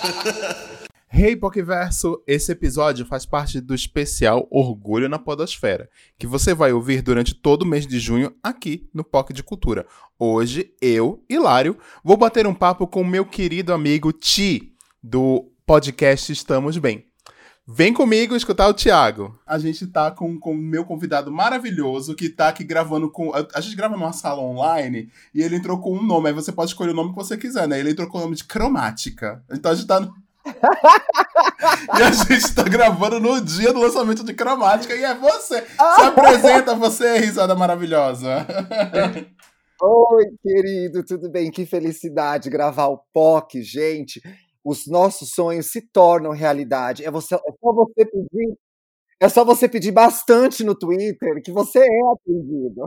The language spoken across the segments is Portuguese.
Hey Pokéverso, esse episódio faz parte do especial Orgulho na Podosfera, que você vai ouvir durante todo o mês de junho aqui no POC de Cultura. Hoje, eu, Hilário, vou bater um papo com o meu querido amigo Ti, do podcast Estamos Bem. Vem comigo escutar o Thiago. A gente tá com o meu convidado maravilhoso, que tá aqui gravando com... A gente grava numa sala online, e ele entrou com um nome, aí você pode escolher o nome que você quiser, né? Ele entrou com o nome de Cromática. Então a gente tá... E a gente tá gravando no dia do lançamento de Cromática, e é você! Se apresenta você, risada maravilhosa! Oi, querido, tudo bem? Que felicidade gravar o POC, gente. Os nossos sonhos se tornam realidade. É só você pedir bastante no Twitter que você é atendido.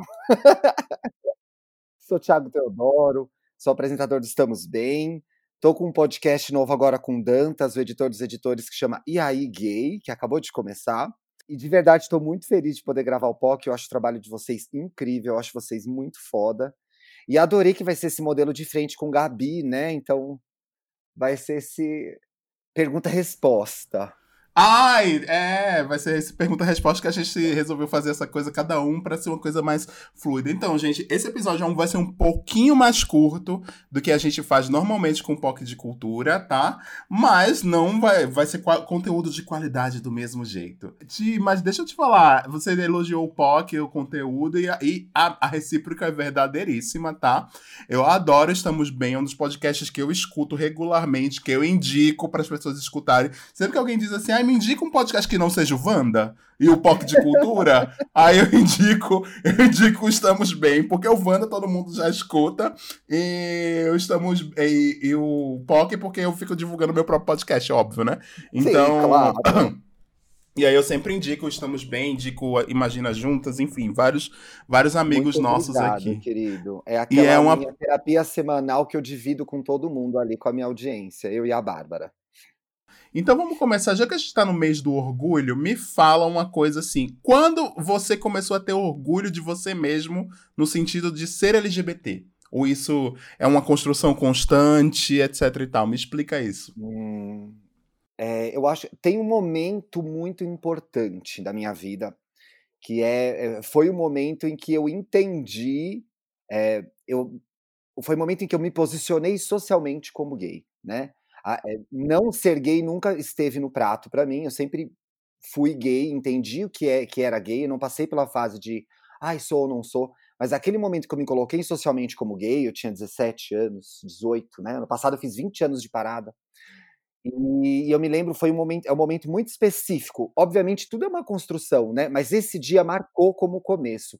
Sou Thiago Teodoro, sou apresentador do Estamos Bem. Tô com um podcast novo agora com Dantas, o editor dos editores, que chama E aí Gay, que acabou de começar. E de verdade estou muito feliz de poder gravar o POC. Eu acho o trabalho de vocês incrível, eu acho vocês muito foda. E adorei que vai ser esse modelo de frente com Gabi, né? Então vai ser esse pergunta-resposta. Ai, vai ser esse pergunta-resposta que a gente resolveu fazer essa coisa cada um pra ser uma coisa mais fluida. Então, gente, esse episódio vai ser um pouquinho mais curto do que a gente faz normalmente com o POC de Cultura, tá? Mas não vai ser conteúdo de qualidade do mesmo jeito. Mas deixa eu te falar, você elogiou o POC, o conteúdo, e a recíproca é verdadeiríssima, tá? Eu adoro Estamos Bem, é um dos podcasts que eu escuto regularmente, que eu indico para as pessoas escutarem. Sempre que alguém diz assim, me indica um podcast que não seja o Wanda e o POC de Cultura, aí eu indico o Estamos Bem, porque o Wanda todo mundo já escuta, e o POC porque eu fico divulgando meu próprio podcast, óbvio, né? Então, sim, claro. E aí eu sempre indico o Estamos Bem, indico Imagina Juntas, enfim, vários amigos Muito nossos obrigado, aqui. querido. É E é aquela uma minha terapia semanal que eu divido com todo mundo ali, com a minha audiência, eu e a Bárbara. Então vamos começar, já que a gente está no mês do orgulho, me fala uma coisa assim, quando você começou a ter orgulho de você mesmo no sentido de ser LGBT? Ou isso é uma construção constante, etc e tal? Me explica isso. Eu acho tem um momento muito importante da minha vida, que foi o momento em que eu entendi, eu foi o momento em que eu me posicionei socialmente como gay, né. Não ser gay nunca esteve no prato pra mim, eu sempre fui gay, entendi o que era gay, eu não passei pela fase de: "Ai, sou ou não sou", mas aquele momento que eu me coloquei socialmente como gay, eu tinha 17 anos, 18, né, ano passado eu fiz 20 anos de parada, e eu me lembro, é um momento muito específico. Obviamente tudo é uma construção, né, mas esse dia marcou como o começo.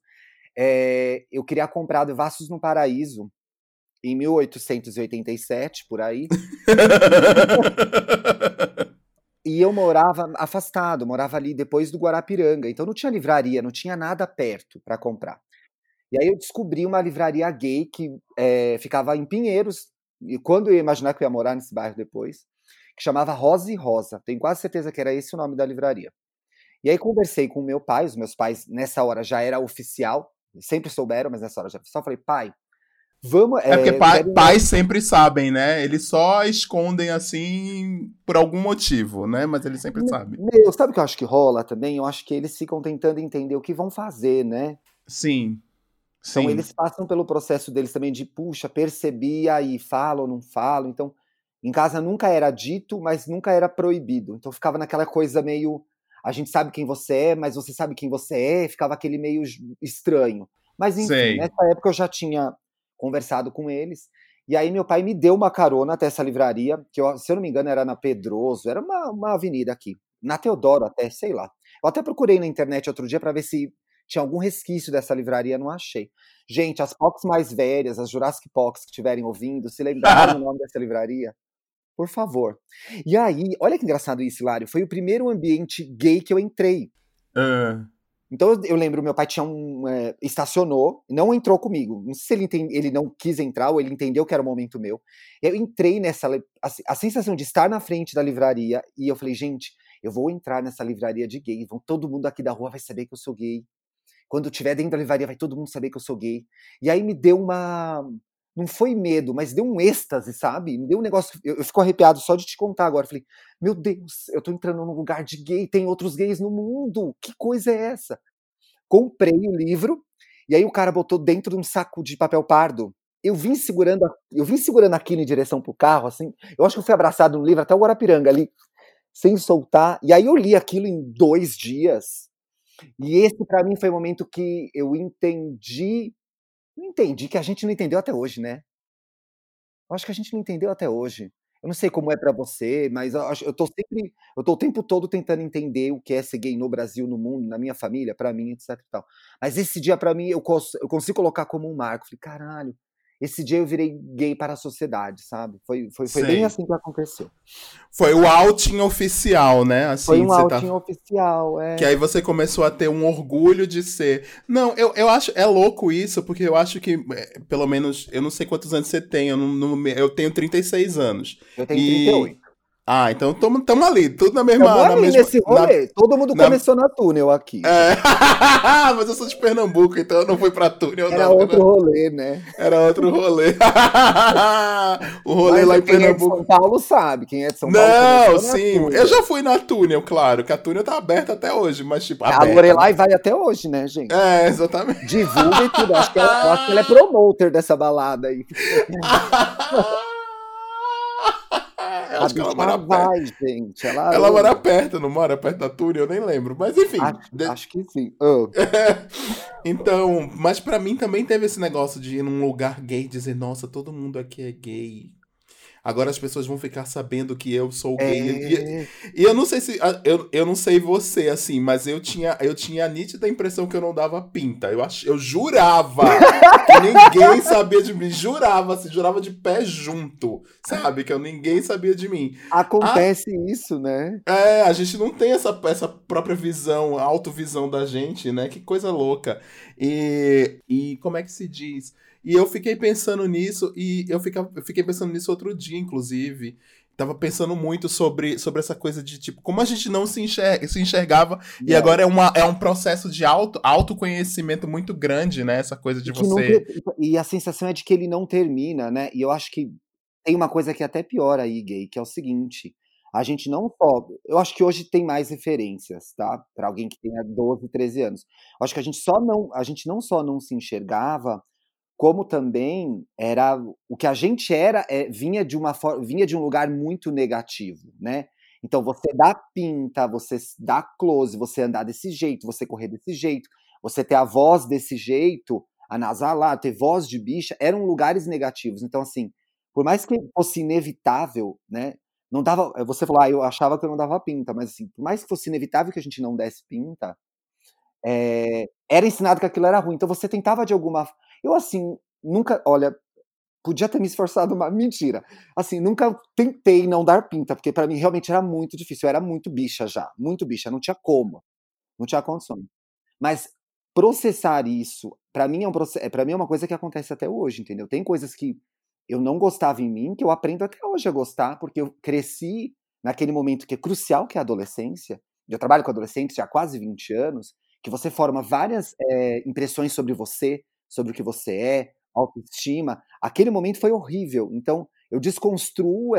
Eu queria comprar Devassos no Paraíso, em 1887, por aí. E eu morava afastado, morava ali depois do Guarapiranga, então não tinha livraria, não tinha nada perto para comprar. E aí eu descobri uma livraria gay que, ficava em Pinheiros, e quando eu ia imaginar que eu ia morar nesse bairro depois, que chamava Rosa e Rosa, tenho quase certeza que era esse o nome da livraria. E aí conversei com o meu pai, os meus pais nessa hora já era oficial, sempre souberam, mas nessa hora já era oficial, falei: "Pai, vamos, É porque eu quero ir numa". pais sempre sabem, né? Eles só escondem assim por algum motivo, né? Mas eles sempre sabem. Meu, sabe o que eu acho que rola também? Eu acho que eles ficam tentando entender o que vão fazer, né. Sim, Então sim. eles passam pelo processo deles também de: "Puxa, percebi, e aí, falo ou não falo?". Então, em casa nunca era dito, mas nunca era proibido. Então ficava naquela coisa meio: a gente sabe quem você é, mas você sabe quem você é, ficava aquele meio estranho. Mas enfim, Sei. nessa época eu já tinha conversado com eles, e aí meu pai me deu uma carona até essa livraria, que se eu não me engano era na Pedroso, era uma avenida aqui, na Teodoro até, sei lá. Eu até procurei na internet outro dia para ver se tinha algum resquício dessa livraria, não achei. Gente, as POCs mais velhas, as Jurassic POCs que estiverem ouvindo, se lembrarem o nome dessa livraria, por favor. E aí, olha que engraçado isso, Hilário, foi o primeiro ambiente gay que eu entrei. Ah, Então eu lembro, meu pai tinha estacionou, não entrou comigo. Não sei se ele não quis entrar ou ele entendeu que era o momento meu. Eu entrei a sensação de estar na frente da livraria, e eu falei: "Gente, eu vou entrar nessa livraria de gay, todo mundo aqui da rua vai saber que eu sou gay. Quando eu estiver dentro da livraria vai todo mundo saber que eu sou gay". E aí me deu não foi medo, mas deu um êxtase, sabe? Me deu um negócio, eu fico arrepiado só de te contar agora. Falei, meu Deus, eu tô entrando num lugar de gay, tem outros gays no mundo, que coisa é essa? Comprei o livro, e aí o cara botou dentro de um saco de papel pardo. Eu vim segurando aquilo em direção pro carro, assim, eu acho que eu fui abraçado no livro até o Guarapiranga ali, sem soltar, e aí eu li aquilo em 2 dias, e esse pra mim foi o momento que eu entendi que a gente não entendeu até hoje, né. Eu acho que a gente não entendeu até hoje. Eu não sei como é pra você, mas eu tô o tempo todo tentando entender o que é ser gay no Brasil, no mundo, na minha família, pra mim, etc e tal. Mas esse dia pra mim eu consigo colocar como um marco. Falei: "Caralho, esse dia eu virei gay para a sociedade", sabe. Foi bem Sei. assim que aconteceu. Foi o outing oficial, né? Foi Assim, um você tá. outing oficial, Que aí você começou a ter um orgulho de ser. Não, eu acho. É louco isso, porque eu acho que, pelo menos, eu não sei quantos anos você tem, eu tenho 36 anos. Eu tenho E. 38. Ah, então tamo ali, tudo na Estamos mesma. Na ali mesma nesse rolê, todo mundo na, começou na Túnel aqui já. é... Mas eu sou de Pernambuco, então eu não fui pra Túnel, Era não. outro rolê, né. Era outro rolê. O rolê Mas lá em quem é de São Pernambuco. Paulo sabe, quem é de São Paulo Não, começou na sim. Eu Túnel. já fui na Túnel, claro, que a Túnel tá aberta até hoje, mas, tipo, A aberta, né? Lorelai vai até hoje, né, gente? É, exatamente. Divulga e tudo. Eu acho que ela é promoter dessa balada aí. Eu A acho que ela bicha mora perto. vai, gente. Ela Ela mora ama. perto, não mora perto da Túnel, eu nem lembro. Mas enfim. Acho que sim. Então, mas pra mim também teve esse negócio de ir num lugar gay e dizer, nossa, todo mundo aqui é gay. Agora as pessoas vão ficar sabendo que eu sou gay. É. E eu não sei se. Eu não sei você, assim, mas eu tinha a nítida impressão que eu não dava pinta. Eu jurava que ninguém sabia de mim. Jurava, assim, jurava de pé junto. Sabe? Que ninguém sabia de mim. A, Acontece isso, né? a gente não tem essa própria visão, autovisão da gente, né? Que coisa louca. E como é que se diz? E eu fiquei pensando nisso, e eu fiquei pensando nisso outro dia, inclusive. Tava pensando muito sobre essa coisa de, tipo, como a gente não se enxergava, e Não. agora é um processo de autoconhecimento muito grande, né? Essa coisa de E que não você. e a sensação é de que ele não termina, né? E eu acho que tem uma coisa que é até pior aí, gay, que é o seguinte: a gente não só. Eu acho que hoje tem mais referências, tá? Pra alguém que tenha 12, 13 anos. Eu acho que a gente não só não se enxergava, como também era o que a gente era, vinha de um lugar muito negativo, né. Então você dá pinta, você dá close, você andar desse jeito, você correr desse jeito, você ter a voz desse jeito, anasalar, ter voz de bicha, eram lugares negativos. Então assim, por mais que fosse inevitável, né, não dava você falou: "Ah, eu achava que eu não dava pinta", mas assim, por mais que fosse inevitável que a gente não desse pinta, era ensinado que aquilo era ruim, então você tentava de alguma eu assim, nunca olha, podia ter me esforçado mais mentira, assim, nunca tentei não dar pinta, porque pra mim realmente era muito difícil, eu era muito bicha, não tinha como, não tinha condições. Mas processar isso, pra mim pra mim é uma coisa que acontece até hoje, entendeu. Tem coisas que eu não gostava em mim, que eu aprendo até hoje a gostar, porque eu cresci naquele momento que é crucial, que é a adolescência. Eu trabalho com adolescentes já há quase 20 anos, que você forma várias, impressões sobre o que você é, autoestima. Aquele momento foi horrível, então eu desconstruo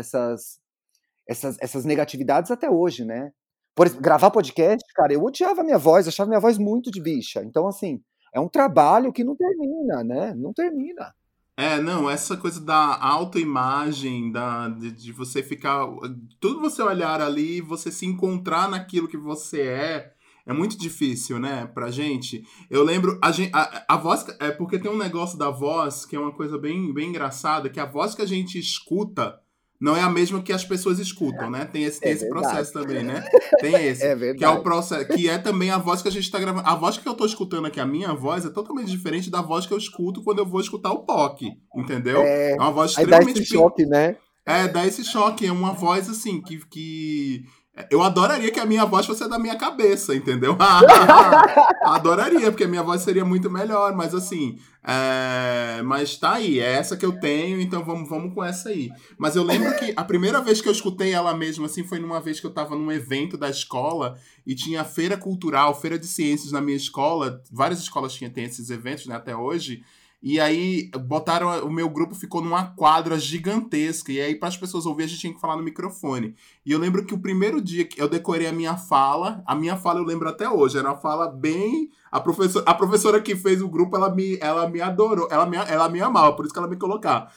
essas negatividades até hoje, né. Por exemplo, gravar podcast, cara, eu odiava a minha voz, achava minha voz muito de bicha. Então, assim, é um trabalho que não termina, né, não termina. Não, essa coisa da autoimagem, de você ficar. Tudo você olhar ali, você se encontrar naquilo que você é muito difícil, né, pra gente. Eu lembro, a voz. É porque tem um negócio da voz que é uma coisa bem, bem engraçada, que a voz que a gente escuta não é a mesma que as pessoas escutam, né? Tem É esse verdade, processo também, né? Tem esse. é Que é o verdade. processo, que é também a voz que a gente tá gravando. A voz que eu tô escutando aqui, a minha voz, é totalmente diferente da voz que eu escuto quando eu vou escutar o POC, entendeu? É, É uma voz aí dá extremamente. esse choque, né. Dá esse choque. É uma voz assim que. Eu adoraria que a minha voz fosse a da minha cabeça, entendeu? Adoraria, porque a minha voz seria muito melhor, mas assim. Mas tá aí, é essa que eu tenho, então vamos com essa aí. Mas eu lembro que a primeira vez que eu escutei ela mesma, assim, foi numa vez que eu tava num evento da escola e tinha feira cultural, feira de ciências na minha escola. Várias escolas têm esses eventos, né, até hoje. E aí botaram, o meu grupo ficou numa quadra gigantesca. E aí, para as pessoas ouvirem, a gente tinha que falar no microfone. E eu lembro que o primeiro dia que eu decorei a minha fala eu lembro até hoje. Era uma fala bem. A professora que fez o grupo, ela me adorou, ela me amava, por isso que ela me colocava.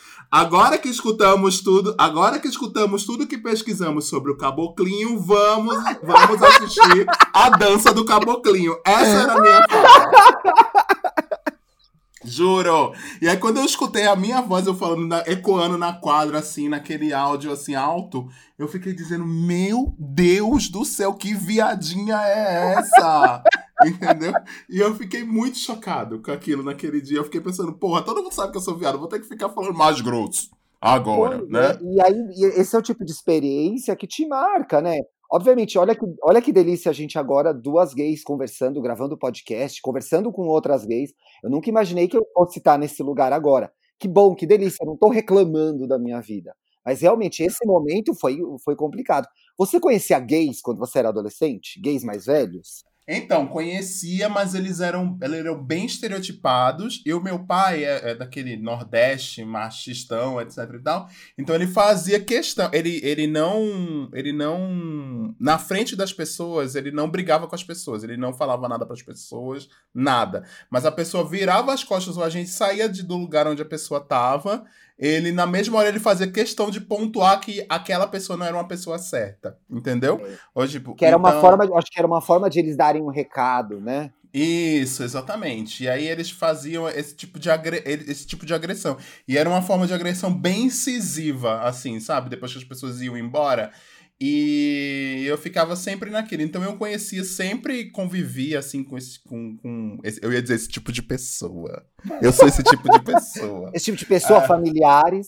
Agora que escutamos tudo que pesquisamos sobre o caboclinho, vamos assistir a dança do caboclinho. Essa era a minha fala. Juro! E aí, quando eu escutei a minha voz, eu falando, ecoando na quadra, assim, naquele áudio, assim, alto, eu fiquei dizendo, meu Deus do céu, que viadinha é essa? Entendeu? E eu fiquei muito chocado com aquilo naquele dia. Eu fiquei pensando, porra, todo mundo sabe que eu sou viado, vou ter que ficar falando mais grosso agora, Pois é, né? e aí esse é o tipo de experiência que te marca, né. Obviamente, olha que delícia a gente agora, 2 gays conversando, gravando podcast, conversando com outras gays. Eu nunca imaginei que eu fosse estar nesse lugar agora. Que bom, que delícia, eu não tô reclamando da minha vida. Mas realmente esse momento foi complicado. Você conhecia gays quando você era adolescente? Gays mais velhos? Então, conhecia, mas eles eram bem estereotipados. E o meu pai é daquele Nordeste, machistão, etc e tal. Então ele fazia questão. Na frente das pessoas, ele não brigava com as pessoas. Ele não falava nada para as pessoas, nada. Mas a pessoa virava as costas ou a gente saía do lugar onde a pessoa tava. Ele, na mesma hora, ele fazia questão de pontuar que aquela pessoa não era uma pessoa certa. Entendeu? É. Ou, tipo, Que era uma então. forma, acho que era uma forma de eles darem um recado, né. Isso, exatamente. E aí eles faziam esse tipo de agressão. E era uma forma de agressão bem incisiva, assim, sabe? Depois que as pessoas iam embora. E eu ficava sempre naquilo. Então eu conhecia, sempre convivia, assim, eu ia dizer esse tipo de pessoa. Eu sou esse tipo de pessoa. Esse tipo de pessoa, familiares.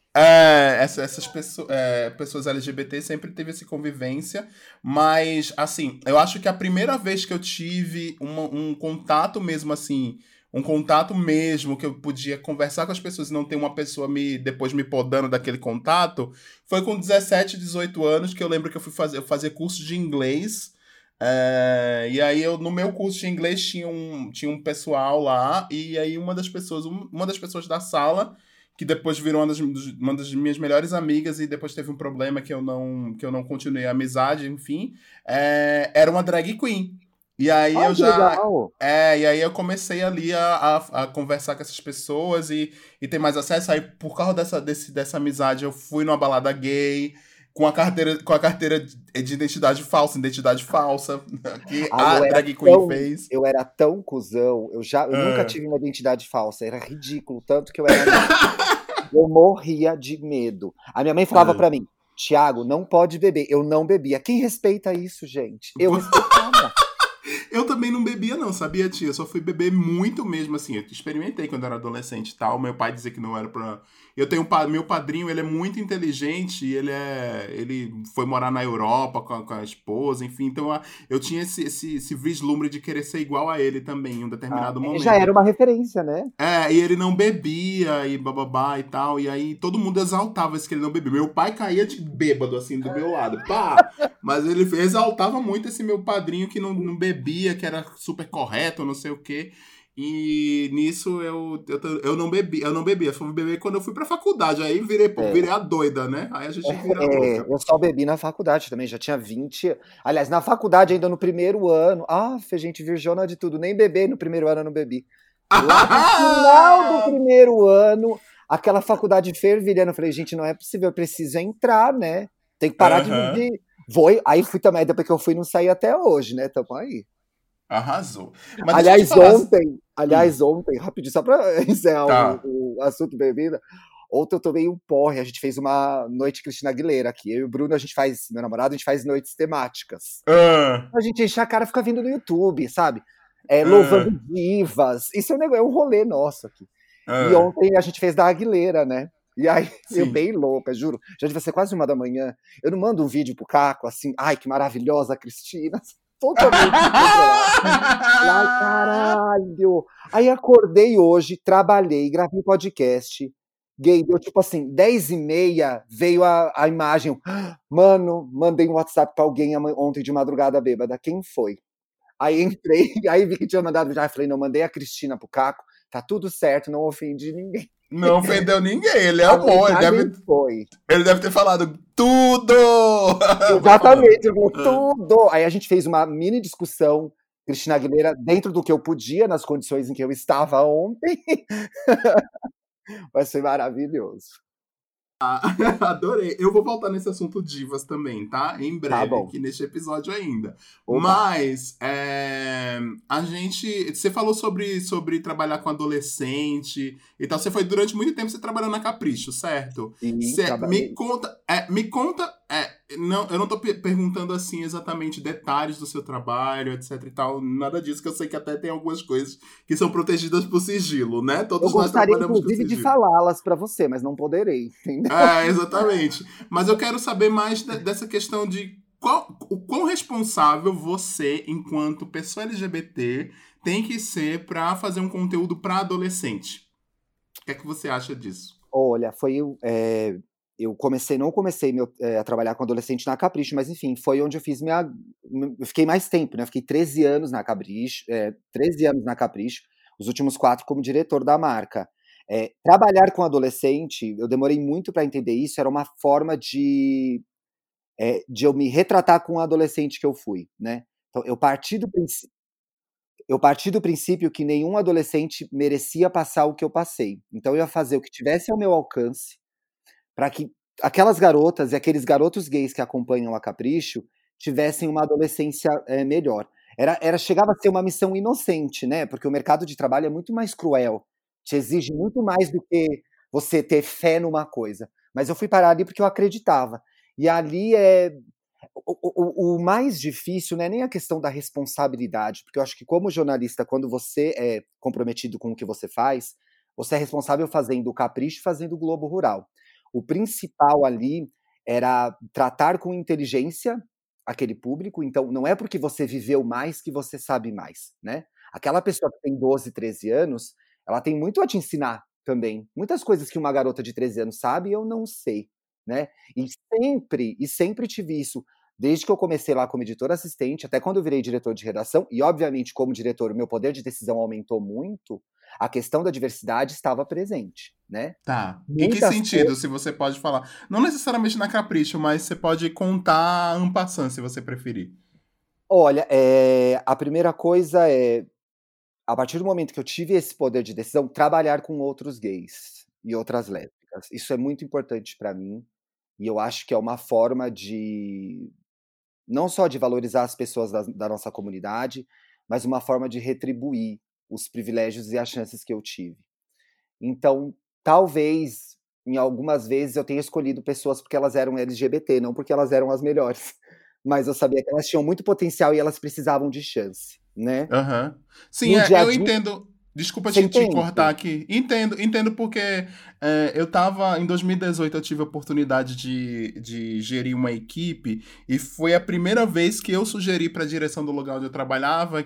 Pessoas LGBT sempre teve essa convivência, mas, assim, eu acho que a primeira vez que eu tive um contato mesmo, assim, um contato mesmo, que eu podia conversar com as pessoas e não ter uma pessoa depois me podando daquele contato, foi com 17, 18 anos, que eu lembro que eu fazia curso de inglês, e aí no meu curso de inglês tinha um pessoal lá, e aí uma das pessoas da sala que depois virou uma das minhas melhores amigas e depois teve um problema que eu não continuei a amizade, enfim, era uma drag queen. E aí Ai, que legal! e aí eu comecei ali a conversar com essas pessoas e ter mais acesso. Aí, por causa dessa amizade, eu fui numa balada gay, com a carteira de identidade falsa, que Ai, a drag queen fez. eu era tão cuzão, eu nunca Ah. tive uma identidade falsa, era ridículo, tanto que eu era eu morria de medo. A minha mãe falava pra mim: "Thiago, não pode beber", eu não bebia. Quem respeita isso, gente? Eu respeitava. Eu também não bebia, não, sabia, tia? Eu só fui beber muito mesmo, assim. Eu experimentei quando era adolescente e tal. Meu pai dizia que não era pra. Eu tenho meu padrinho, ele é muito inteligente e ele foi morar na Europa com a esposa, enfim. Então eu tinha esse vislumbre de querer ser igual a ele também, em um Ah, determinado já momento. era uma referência, né. E ele não bebia e bababá e tal. E aí todo mundo exaltava esse que ele não bebia. Meu pai caía de bêbado, assim, do meu lado. Pá! Mas ele exaltava muito esse meu padrinho que não bebia, que era super correto, não sei o quê. E nisso eu não bebi, eu não bebia. Eu fui beber quando eu fui pra faculdade. Aí É. virei a doida, né? Aí a gente vira louca. Eu só bebi na faculdade também, já tinha 20. Aliás, na faculdade ainda no primeiro ano, gente, virjona de tudo, nem beber no primeiro ano eu não bebi. Lá no final do primeiro ano, aquela faculdade fervilhando, eu falei: "Gente, não é possível, eu preciso entrar, né, tem que parar de Aham. aí fui também, depois que eu fui não saí até hoje, né, tamo aí. Arrasou. Mas deixa eu te Aliás, falar. ontem, rapidinho, só pra encerrar Tá. o assunto bebida, ontem eu tomei um porre, a gente fez uma noite Cristina Aguilera aqui, eu e o Bruno, meu namorado, a gente faz noites temáticas. Ah, A gente enche a cara, fica vindo no YouTube, sabe, louvando ah, divas, isso é um rolê nosso aqui. E ah. ontem a gente fez da Aguilera, né, e aí eu Sim. bem louca, juro, já devia ser quase 1 da manhã, eu não mando um vídeo pro Caco, assim: "Ai, que maravilhosa a Cristina", totalmente descontrolada. Ai, caralho! Aí acordei hoje, trabalhei, gravei um podcast, gay, deu tipo assim, 10h30, veio a imagem, mano, mandei um WhatsApp pra alguém ontem de madrugada bêbada, quem foi? Aí entrei, aí vi que tinha mandado já, falei: "Não, mandei a Cristina pro Caco", tá tudo certo, não ofendi ninguém. Não ofendeu ninguém, ele é A amor, mensagem foi. ele deve ter falado tudo! Exatamente, ele falou tudo. Aí a gente fez uma mini discussão, Cristina Aguilera, dentro do que eu podia, nas condições em que eu estava ontem. Vai ser maravilhoso. Adorei. Eu vou voltar nesse assunto divas também, tá? Em Tá breve, bom. aqui neste episódio ainda. Oba. Mas, a gente... Você falou sobre trabalhar com adolescente e tal. Você foi, durante muito tempo, você trabalhou na Capricho, certo? Sim, Me trabalhei. conta... Não, eu não tô perguntando, assim, exatamente detalhes do seu trabalho, etc e tal. Nada disso, que eu sei que até tem algumas coisas que são protegidas por sigilo, né? Eu Todos nós gostaria, trabalhamos com inclusive, de sigilo. falá-las para você, mas não poderei, entendeu? Exatamente. Mas eu quero saber mais dessa questão de o quão responsável você, enquanto pessoa LGBT, tem que ser para fazer um conteúdo para adolescente. O que é que você acha disso? Olha, eu não comecei a trabalhar com adolescente na Capricho, mas enfim, foi onde eu fiz eu fiquei mais tempo, né? Eu fiquei 13 anos na Capricho, 13 anos na Capricho, os últimos 4 como diretor da marca. Trabalhar com adolescente, eu demorei muito para entender isso, era uma forma de eu me retratar com o adolescente que eu fui, né? Então, eu parti do princípio que nenhum adolescente merecia passar o que eu passei. Então eu ia fazer o que tivesse ao meu alcance para que aquelas garotas e aqueles garotos gays que acompanham a Capricho tivessem uma adolescência melhor. Chegava a ser uma missão inocente, né? Porque o mercado de trabalho é muito mais cruel, te exige muito mais do que você ter fé numa coisa. Mas eu fui parar ali porque eu acreditava. E ali o mais difícil não é nem a questão da responsabilidade, porque eu acho que como jornalista, quando você é comprometido com o que você faz, você é responsável fazendo o Capricho e fazendo o Globo Rural. O principal ali era tratar com inteligência aquele público, então não é porque você viveu mais que você sabe mais, né? Aquela pessoa que tem 12, 13 anos, ela tem muito a te ensinar também. Muitas coisas que uma garota de 13 anos sabe, eu não sei, né? E sempre tive isso, desde que eu comecei lá como editor assistente, até quando eu virei diretor de redação, e obviamente como diretor o meu poder de decisão aumentou muito, a questão da diversidade estava presente, né? Tá. Em que Muitas sentido, se você pode falar? Não necessariamente na Capricho, mas você pode contar en passant, se você preferir. Olha, a primeira coisa a partir do momento que eu tive esse poder de decisão, trabalhar com outros gays e outras lésbicas. Isso é muito importante para mim, e eu acho que é uma forma não só de valorizar as pessoas da nossa comunidade, mas uma forma de retribuir os privilégios e as chances que eu tive. Então, talvez, em algumas vezes, eu tenha escolhido pessoas porque elas eram LGBT, não porque elas eram as melhores. Mas eu sabia que elas tinham muito potencial e elas precisavam de chance, né? Aham. Sim, No dia a eu dia, entendo. Desculpa você te cortar entende? aqui. Entendo porque eu tava. Em 2018 eu tive a oportunidade de gerir uma equipe e foi a primeira vez que eu sugeri para a direção do lugar onde eu trabalhava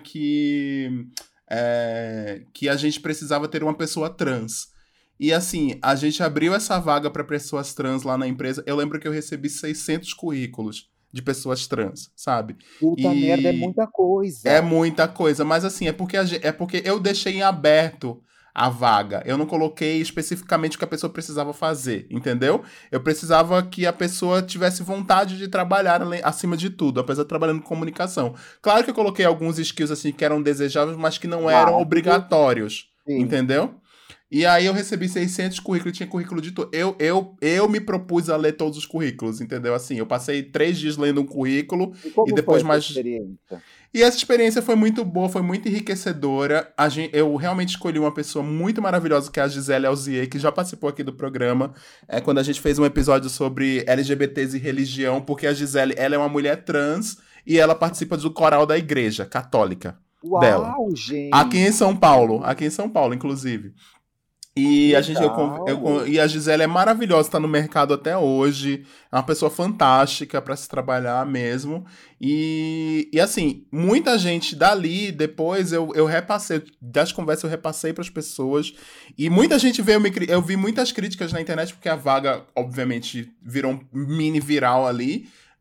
que a gente precisava ter uma pessoa trans. E assim, a gente abriu essa vaga para pessoas trans lá na empresa. Eu lembro que eu recebi 600 currículos de pessoas trans, sabe? Puta merda, é E muita é coisa. muita coisa, mas assim, é porque eu deixei em aberto a vaga. Eu não coloquei especificamente o que a pessoa precisava fazer, entendeu? Eu precisava que a pessoa tivesse vontade de trabalhar acima de tudo, apesar de trabalhando com comunicação. Claro que eu coloquei alguns skills assim que eram desejáveis, mas que não eram Válido, obrigatórios, sim. entendeu? E aí eu recebi 600 currículos, tinha currículo de tudo. Eu me propus a ler todos os currículos, entendeu? Assim, eu passei 3 dias lendo um currículo E e como foi depois essa mais. experiência? E essa experiência foi muito boa, foi muito enriquecedora. Eu realmente escolhi uma pessoa muito maravilhosa, que é a Gisele Alzier, que já participou aqui do programa, quando a gente fez um episódio sobre LGBTs e religião, porque a Gisele, ela é uma mulher trans e ela participa do coral da igreja católica dela. Uau, gente! Aqui em São Paulo, inclusive. Que E legal! e a Gisele é maravilhosa, tá no mercado até hoje. É uma pessoa fantástica para se trabalhar mesmo. E assim, muita gente dali, depois eu repassei, das conversas eu repassei para as pessoas. E muita gente eu vi muitas críticas na internet, porque a vaga, obviamente, virou um mini viral ali.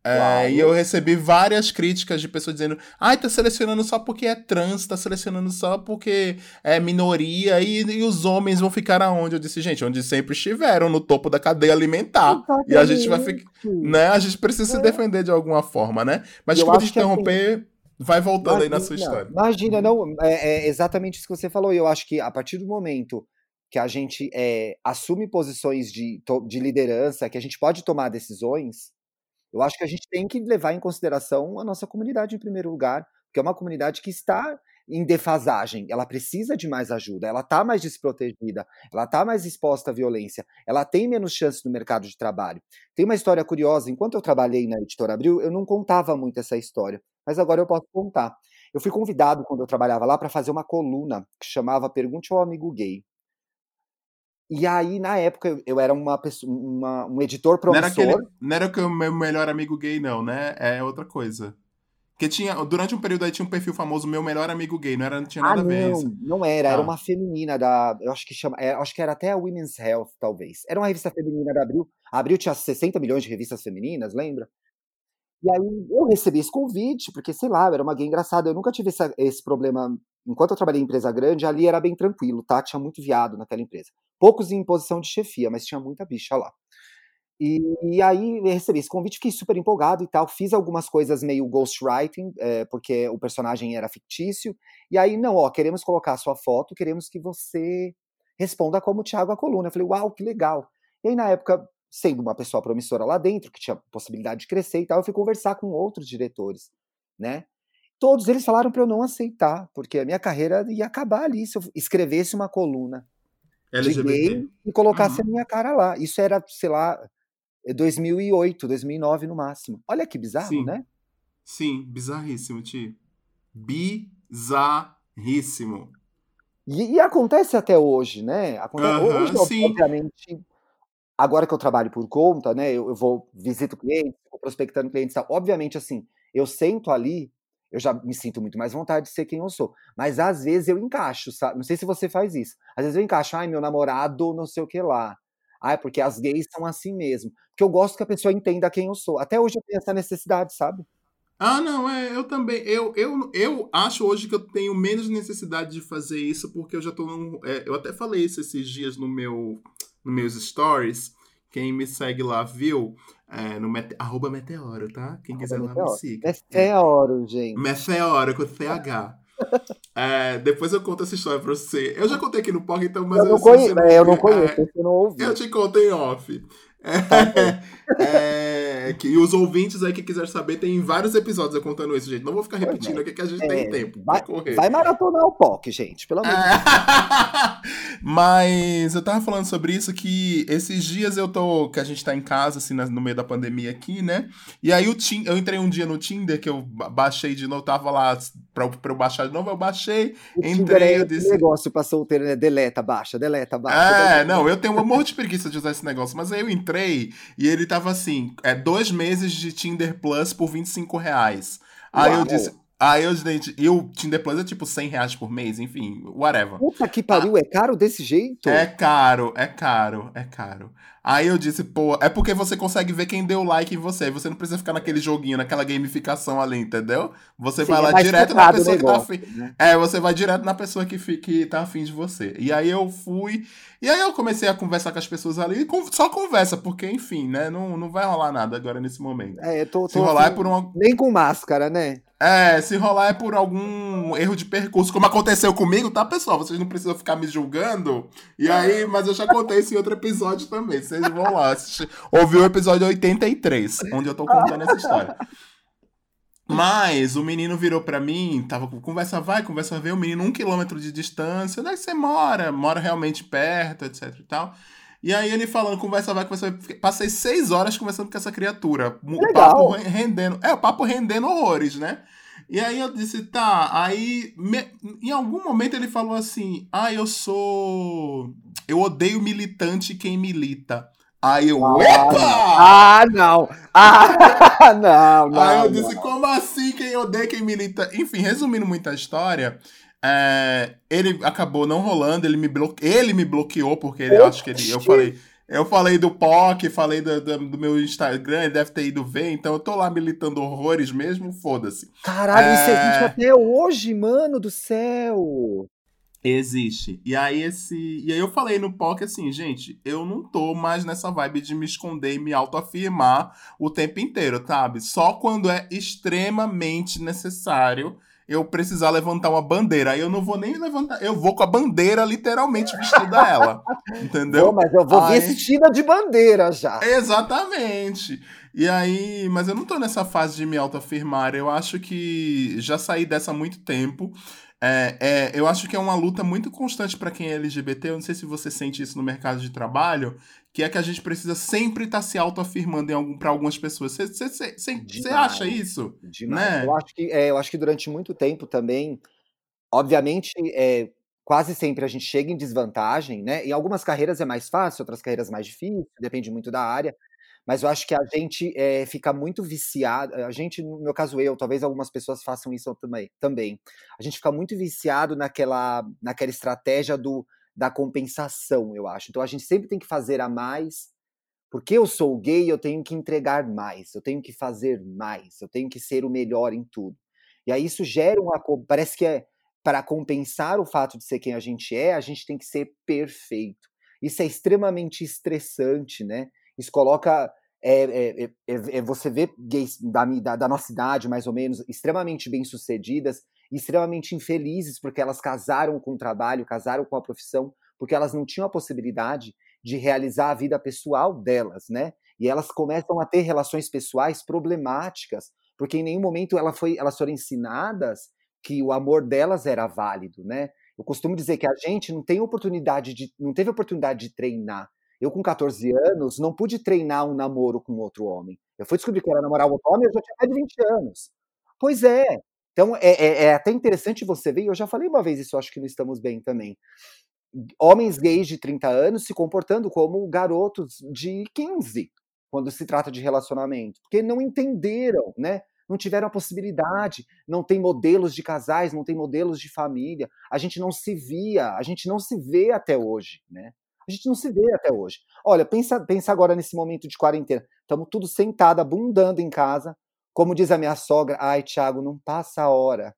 E eu recebi várias críticas de pessoas dizendo: ai, tá selecionando só porque é trans, tá selecionando só porque é minoria, e os homens vão ficar aonde? Eu disse, gente, onde sempre estiveram, no topo da cadeia alimentar. Exatamente. E a gente vai ficar. Né? A gente precisa se defender de alguma forma, né? Mas desculpa te interromper, vai voltando aí na sua história. Imagina, não, é exatamente isso que você falou. E eu acho que a partir do momento que a gente assume posições de liderança, que a gente pode tomar decisões, eu acho que a gente tem que levar em consideração a nossa comunidade em primeiro lugar, porque é uma comunidade que está em defasagem, ela precisa de mais ajuda, ela está mais desprotegida, ela está mais exposta à violência, ela tem menos chances no mercado de trabalho. Tem uma história curiosa, enquanto eu trabalhei na Editora Abril, eu não contava muito essa história, mas agora eu posso contar. Eu fui convidado, quando eu trabalhava lá, para fazer uma coluna que chamava Pergunte ao Amigo Gay. E aí, na época, eu era um editor promissor. Não era que o meu melhor amigo gay, não, né? É outra coisa. Porque durante um período aí tinha um perfil famoso, Meu Melhor Amigo Gay, não tinha nada a ver isso. Não era uma feminina eu acho acho que era até a Women's Health, talvez. Era uma revista feminina da Abril. A Abril tinha 60 milhões de revistas femininas, lembra? E aí eu recebi esse convite, porque, sei lá, eu era uma gay engraçada, eu nunca tive esse problema. Enquanto eu trabalhei em empresa grande, ali era bem tranquilo, tá? Tinha muito viado naquela empresa. Poucos em posição de chefia, mas tinha muita bicha lá. E aí eu recebi esse convite, fiquei super empolgado e tal, fiz algumas coisas meio ghostwriting, porque o personagem era fictício, e aí, não, queremos colocar a sua foto, queremos que você responda como o Thiago a coluna. Eu falei, uau, que legal. E aí, na época, sendo uma pessoa promissora lá dentro, que tinha possibilidade de crescer e tal, eu fui conversar com outros diretores, né? Todos eles falaram para eu não aceitar, porque a minha carreira ia acabar ali se eu escrevesse uma coluna LGBT. de gay e colocasse a minha cara lá. Isso era, sei lá, 2008, 2009 no máximo. Olha que bizarro, né? Sim, bizarríssimo, Ti. Bizarríssimo. E acontece até hoje, né? Hoje, sim. obviamente, agora que eu trabalho por conta, né? Eu visito clientes, vou prospectando clientes e tal. Obviamente, assim, eu sento ali, eu já me sinto muito mais vontade de ser quem eu sou. Mas às vezes eu encaixo, sabe? Não sei se você faz isso. Às vezes eu encaixo, meu namorado não sei o que lá. Porque as gays são assim mesmo. Porque eu gosto que a pessoa entenda quem eu sou. Até hoje eu tenho essa necessidade, sabe? Não, eu também. Eu acho hoje que eu tenho menos necessidade de fazer isso, porque eu já tô eu até falei isso esses dias nos meus stories. Quem me segue lá viu, no @meteoro, tá? Quem quiser lá me siga. Meteoro, gente. Meteoro, com CH. Depois eu conto essa história pra você. Eu já contei aqui no POC, então, mas eu não conheço, você não ouviu. Eu te conto em off. E os ouvintes aí que quiserem saber, tem vários episódios eu contando isso, gente. Não vou ficar repetindo aqui que a gente tem tempo pra correr. Vai maratonar o POC, gente, pelo amor de Deus. Mas eu tava falando sobre isso, que esses dias que a gente tá em casa, assim, no meio da pandemia aqui, né? E aí eu entrei um dia no Tinder, que eu baixei de novo, tava lá pra eu baixar de novo, eu baixei, entrei, eu disse... negócio pra solteiro, né? Deleta, baixa. Não, eu tenho um monte de preguiça de usar esse negócio, mas aí eu entrei e ele tava assim, 2 meses de Tinder Plus por R$25. E o Tinder Plus é tipo R$100 por mês, enfim, whatever. Puta que pariu, é caro desse jeito? É caro. Aí eu disse, pô, é porque você consegue ver quem deu like em você. Você não precisa ficar naquele joguinho, naquela gamificação ali, entendeu? Você vai lá direto na pessoa que tá afim. Né? Você vai direto na pessoa que tá afim de você. E aí eu fui. E aí eu comecei a conversar com as pessoas ali. Só conversa, porque, enfim, né? Não vai rolar nada agora nesse momento. Se rolar é por nem com máscara, né? Se rolar é por algum erro de percurso, como aconteceu comigo, tá, pessoal? Vocês não precisam ficar me julgando. E aí, mas eu já contei isso em outro episódio também. Vocês vão lá ouvir o episódio 83, onde eu tô contando essa história. Mas o menino virou pra mim, tava com conversa vai, conversa vem, o menino 1 quilômetro de distância. Onde é que você mora? Mora realmente perto, etc e tal. E aí ele falando, conversa vai, passei 6 horas conversando com essa criatura. O papo rendendo horrores, né? E aí eu disse, tá, em algum momento ele falou assim, eu odeio militante quem milita. Aí eu, epa! Não! Não! Aí eu disse, como assim quem odeia quem milita? Enfim, resumindo muito a história... ele acabou não rolando, ele me bloqueou, porque eu falei, Eu falei do POC, falei do meu Instagram, ele deve ter ido ver, então eu tô lá militando horrores mesmo, foda-se. Caralho, isso existe até hoje, mano do céu! Existe. E aí eu falei no POC assim, gente, eu não tô mais nessa vibe de me esconder e me autoafirmar o tempo inteiro, sabe? Só quando é extremamente necessário eu precisar levantar uma bandeira. Aí eu não vou nem levantar, eu vou com a bandeira literalmente vestida ela. Vou, Entendeu? mas eu vou Aí, vestida de bandeira já. exatamente. E aí, mas eu não tô nessa fase de me autoafirmar. Eu acho que já saí dessa há muito tempo. Eu acho que é uma luta muito constante para quem é LGBT. Eu não sei se você sente isso no mercado de trabalho, que é que a gente precisa sempre estar se autoafirmando para algumas pessoas. Você acha Demais, isso? demais. Né? Eu acho que durante muito tempo também, obviamente, quase sempre a gente chega em desvantagem, né? Em algumas carreiras é mais fácil, outras carreiras mais difícil, depende muito da área. Mas eu acho que a gente fica muito viciado. A gente, no meu caso, talvez algumas pessoas façam isso também. A gente fica muito viciado naquela estratégia da compensação, eu acho. Então a gente sempre tem que fazer a mais. Porque eu sou gay, eu tenho que entregar mais, eu tenho que fazer mais, eu tenho que ser o melhor em tudo. E aí isso gera parece que para compensar o fato de ser quem a gente tem que ser perfeito. Isso é extremamente estressante, né? Isso coloca. Você vê gays da nossa idade, mais ou menos, extremamente bem-sucedidas, extremamente infelizes, porque elas casaram com o trabalho, casaram com a profissão, porque elas não tinham a possibilidade de realizar a vida pessoal delas, né? E elas começam a ter relações pessoais problemáticas, porque em nenhum momento elas foram ensinadas que o amor delas era válido, né? Eu costumo dizer que a gente não teve oportunidade de treinar. Eu, com 14 anos, não pude treinar um namoro com outro homem. Eu fui descobrir que era namorar outro homem, eu já tinha mais de 20 anos. Pois é. Então, é até interessante você ver, e eu já falei uma vez isso, acho que não estamos bem também. Homens gays de 30 anos se comportando como garotos de 15, quando se trata de relacionamento, porque não entenderam, né? Não tiveram a possibilidade, não tem modelos de casais, não tem modelos de família. A gente não se vê até hoje, né? A gente não se vê até hoje. Olha, pensa agora nesse momento de quarentena. Estamos tudo sentado, abundando em casa. Como diz a minha sogra, ai, Thiago, não passa a hora.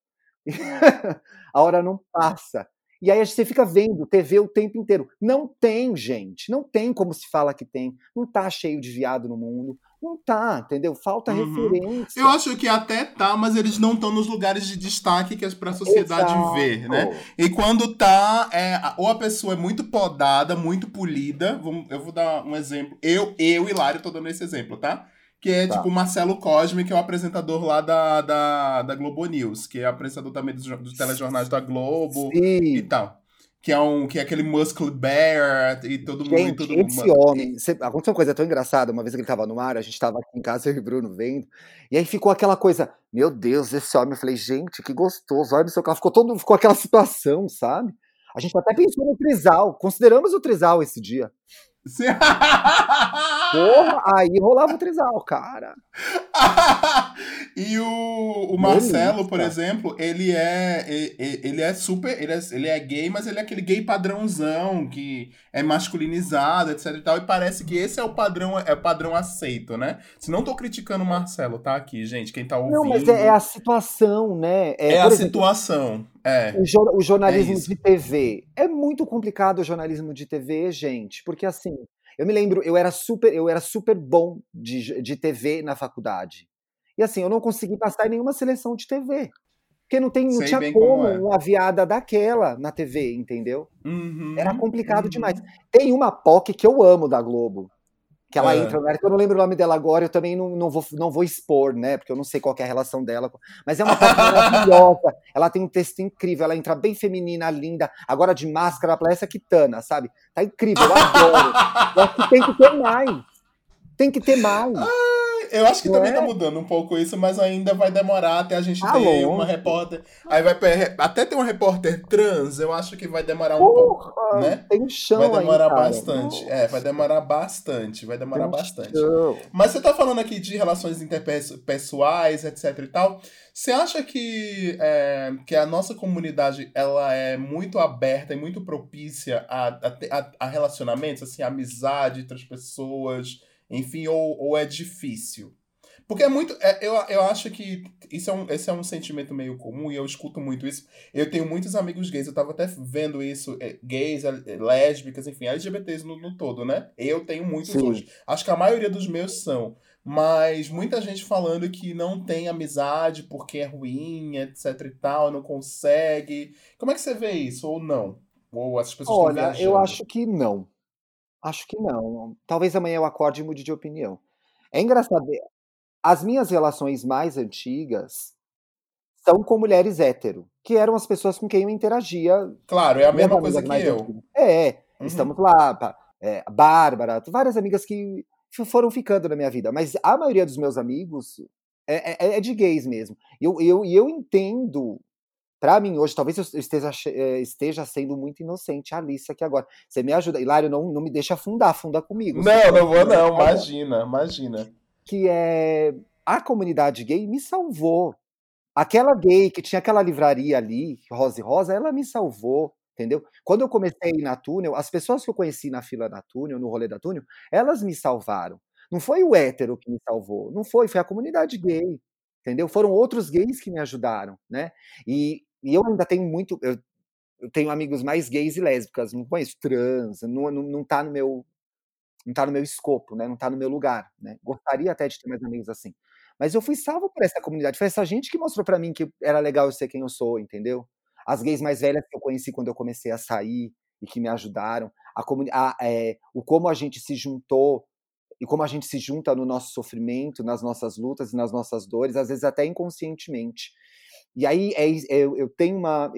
A hora não passa. E aí você fica vendo TV o tempo inteiro. Não tem, gente. Não tem como se fala que tem. Não tá cheio de viado no mundo. Não tá, entendeu? Falta Uhum. Eu referência. acho que até tá, mas eles não estão nos lugares de destaque que é pra sociedade ver, né? Exato. E quando tá, ou a pessoa é muito podada, muito polida, eu vou dar um exemplo. Hilário, tô dando esse exemplo, tá? Que é tipo Tá. o Marcelo Cosme, que é o apresentador lá da Globo News, que é apresentador também dos telejornais da Globo e Sim. tal. Que é aquele Muscle Bear e todo mundo. E Gente, todo esse mundo homem, aconteceu uma coisa tão engraçada, uma vez que ele estava no ar, a gente estava aqui em casa, eu e o Bruno vendo, e aí ficou aquela coisa, meu Deus, esse homem, eu falei, gente, que gostoso, olha no seu carro, ficou aquela situação, sabe? A gente até pensou no trisal, consideramos o trisal esse dia. Porra, aí rolava o trisal, cara. E o Marcelo, por Delícia. exemplo, ele é super, ele é gay, mas ele é aquele gay padrãozão que é masculinizado, etc e tal, e parece que esse é o padrão aceito, né? Se não tô criticando o Marcelo, tá aqui, gente, quem tá Não, mas é a ouvindo, situação, né? é a Por exemplo, situação. o É jornalismo isso. de TV. É muito complicado o jornalismo de TV, gente, porque assim, eu me lembro, eu era super bom de TV na faculdade. E assim, eu não consegui passar em nenhuma seleção de TV, porque não Sei tinha bem como como é. uma viada daquela na TV, entendeu? Era Uhum, complicado demais. uhum. Tem uma POC que eu amo da Globo, que ela entra Ah. no ar, que eu não lembro o nome dela agora, eu também não vou expor, né? Porque eu não sei qual que é a relação dela. Mas é uma POC maravilhosa. Ela tem um texto incrível, ela entra bem feminina, linda. Agora de máscara, ela parece a Kitana, sabe? Tá incrível, eu adoro. Eu acho que tem que ter mais. Tem que ter mais. Eu acho que Não também tá é? mudando um pouco isso, mas ainda vai demorar até a gente Ah, ter uma longe. repórter. Aí vai até ter uma repórter trans, eu acho que vai demorar um pouco, Porra, né? tem Vai chão aí, demorar cara. bastante. É, vai Nossa, demorar bastante, vai demorar tem bastante. chão. Mas você tá falando aqui de relações interpessoais, etc e tal. Você acha que a nossa comunidade ela é muito aberta e muito propícia a relacionamentos, assim, amizade entre as pessoas, enfim, ou é difícil? Porque é muito. Eu acho que esse é um sentimento meio comum e eu escuto muito isso. Eu tenho muitos amigos gays, eu tava até vendo isso, gays, lésbicas, enfim, LGBTs no todo, né? Eu tenho muitos hoje. Sim. Acho que a maioria dos meus são. Mas muita gente falando que não tem amizade porque é ruim, etc e tal, não consegue. Como é que você vê isso? Ou não? Ou essas pessoas estão Olha, eu viajando? acho que não. Acho que não. Talvez amanhã eu acorde e mude de opinião. É engraçado, as minhas relações mais antigas são com mulheres hétero, que eram as pessoas com quem eu interagia, Claro, é a minhas mesma coisa amigas que mais eu. antigas. É, Uhum. estamos lá, a Bárbara, várias amigas que foram ficando na minha vida, mas a maioria dos meus amigos é de gays mesmo. E eu entendo, pra mim hoje, talvez eu esteja sendo muito inocente, Alice aqui agora. Você me ajuda, Hilário, não me deixa afundar, afunda comigo, se Não, for não vou afundar, não. vai. Imagina, imagina. Que é a comunidade gay me salvou. Aquela gay que tinha aquela livraria ali, Rosa e Rosa, ela me salvou, entendeu? Quando eu comecei a ir na Túnel, as pessoas que eu conheci na fila da Túnel, no rolê da Túnel, elas me salvaram. Não foi o hétero que me salvou, não foi, foi a comunidade gay, entendeu? Foram outros gays que me ajudaram, né? E eu ainda tenho muito, eu tenho amigos mais gays e lésbicas, não conheço trans, não tá no meu, não tá no meu escopo, né? Não tá no meu lugar, né? Gostaria até de ter mais amigos assim. Mas eu fui salvo por essa comunidade. Foi essa gente que mostrou pra mim que era legal eu ser quem eu sou, entendeu? As gays mais velhas que eu conheci quando eu comecei a sair e que me ajudaram, o como a gente se juntou e como a gente se junta no nosso sofrimento, nas nossas lutas e nas nossas dores, às vezes até inconscientemente. E aí eu tenho uma,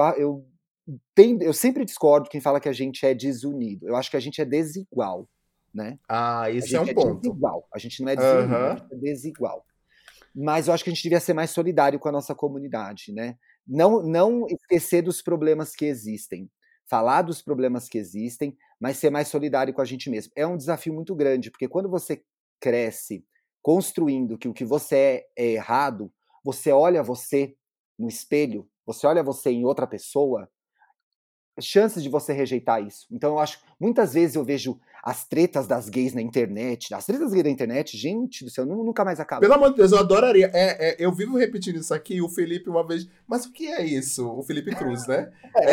eu sempre discordo quem fala que a gente é desunido. Eu acho que a gente é desigual, né? Ah, A isso é gente um é ponto. desigual, a gente não é desunido, a gente Aham. é desigual. Mas eu acho que a gente devia ser mais solidário com a nossa comunidade, né? Não esquecer dos problemas que existem, falar dos problemas que existem, mas ser mais solidário com a gente mesmo. É um desafio muito grande, porque quando você cresce construindo que o que você é errado, você olha você no espelho, você olha você em outra pessoa, chances de você rejeitar isso. Então eu acho, muitas vezes eu vejo as tretas das gays na internet, as tretas gays da internet, gente do céu, nunca mais acaba. Pelo amor de Deus, eu adoraria. Eu vivo repetindo isso aqui. O Felipe, uma vez. Mas o que é isso? O Felipe Cruz, né?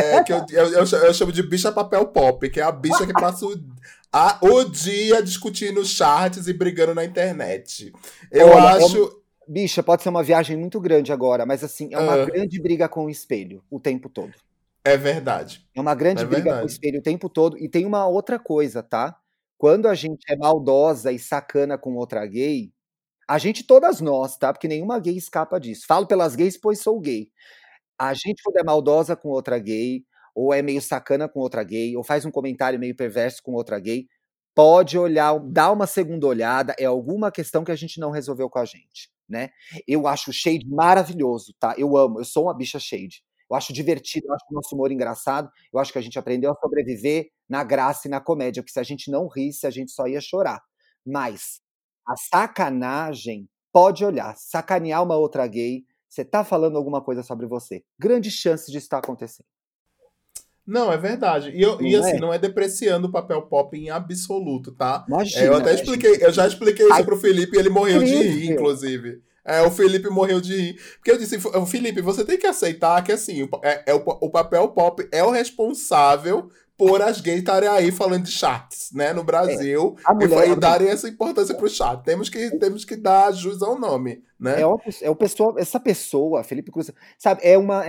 Eu chamo de bicha papel pop, que é a bicha que passa o dia discutindo charts e brigando na internet. Eu Olha, acho. bicha, pode ser uma viagem muito grande agora, mas assim, é uma ah, grande briga com o espelho o tempo todo. é verdade. É uma É grande briga com o verdade. espelho o tempo todo. E tem uma outra coisa, tá? Quando a gente é maldosa e sacana com outra gay, a gente, todas nós, tá? Porque nenhuma gay escapa disso. Falo pelas gays, pois sou gay. A gente, quando é maldosa com outra gay, ou é meio sacana com outra gay, ou faz um comentário meio perverso com outra gay, pode olhar, dar uma segunda olhada, é alguma questão que a gente não resolveu com a gente, né? Eu acho o shade maravilhoso, tá? Eu amo, eu sou uma bicha shade. Eu acho divertido, eu acho o nosso humor engraçado, eu acho que a gente aprendeu a sobreviver na graça e na comédia, porque se a gente não risse, a gente só ia chorar. Mas a sacanagem, pode olhar, sacanear uma outra gay, você tá falando alguma coisa sobre você. Grande chance de estar acontecendo. Não, é verdade. E Não assim, é? não é depreciando o papel pop em absoluto, tá? Eu Imagina, até a gente expliquei, eu já expliquei tá isso pro Felipe e ele morreu de rir, incrível. inclusive. O Felipe morreu de rir. Porque eu disse, Felipe, você tem que aceitar que assim, o papel pop é o responsável por as gays estarem aí falando de charts, né, no É, Brasil, a mulher, e darem essa importância pro chat. Temos que dar jus ao nome, é, né? uma, é o pessoa, essa pessoa, Felipe Cruz, sabe,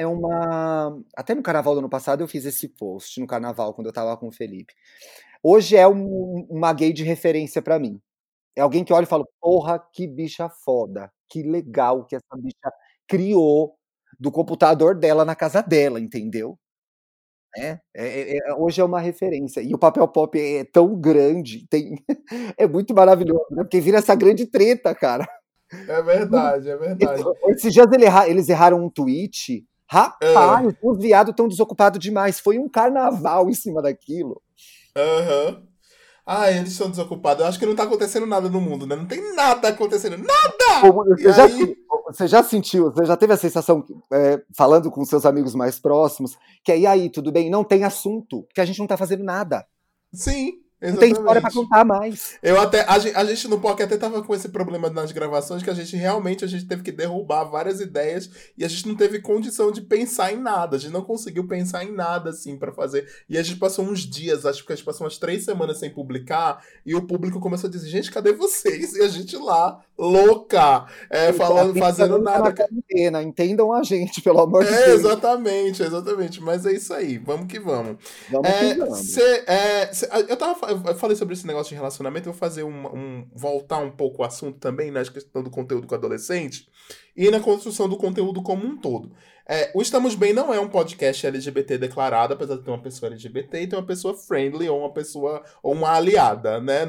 até no carnaval do ano passado eu fiz esse post no carnaval quando eu tava com o Felipe. Hoje é uma gay de referência pra mim. É alguém que olha e fala, porra, que bicha foda, que legal que essa bicha criou do computador dela na casa dela, entendeu? né? Hoje é uma referência. E o papel pop é tão grande, é muito maravilhoso, né? Porque vira essa grande treta, cara. É verdade, é verdade. Esses dias eles erraram um tweet. Ah, Rapaz, os viados estão desocupados demais. Foi um carnaval em cima daquilo. aham. Ah, eles estão desocupados. Eu acho que não tá acontecendo nada no mundo, né? Não tem nada acontecendo. Nada! E aí. Você já sentiu, você já teve a sensação, falando com seus amigos mais próximos, que e aí, tudo bem? Não tem assunto, porque a gente não tá fazendo nada. Sim, Não tem história pra exatamente. contar mais. Eu até, a gente no POC até tava com esse problema nas gravações que a gente teve que derrubar várias ideias e a gente não teve condição de pensar em nada. A gente não conseguiu pensar em nada, assim, pra fazer. E a gente passou uns dias, acho que a gente passou umas 3 semanas sem publicar e o público começou a dizer, gente, cadê vocês? E a gente lá, louca, Gente, a falando, gente fazendo também tá na nada. quarentena, entendam a gente, pelo amor de É, Deus. exatamente, exatamente. Mas é isso aí, vamos que vamos. Vamos que vamos. Eu falei sobre esse negócio de relacionamento, eu vou fazer voltar um pouco o assunto também na questão do conteúdo com adolescente e na construção do conteúdo como um todo. O Estamos Bem não é um podcast LGBT declarado, apesar de ter uma pessoa LGBT e ter uma pessoa friendly ou uma pessoa ou uma aliada, né,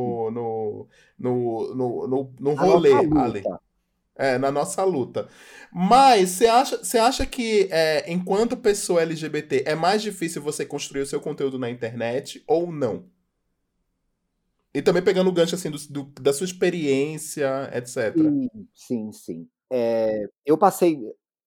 no A nossa rolê ali. luta. Na nossa luta. Mas você acha que, enquanto pessoa LGBT, é mais difícil você construir o seu conteúdo na internet ou não? E também pegando o gancho assim da sua experiência, etc. Sim, sim, sim. Eu passei.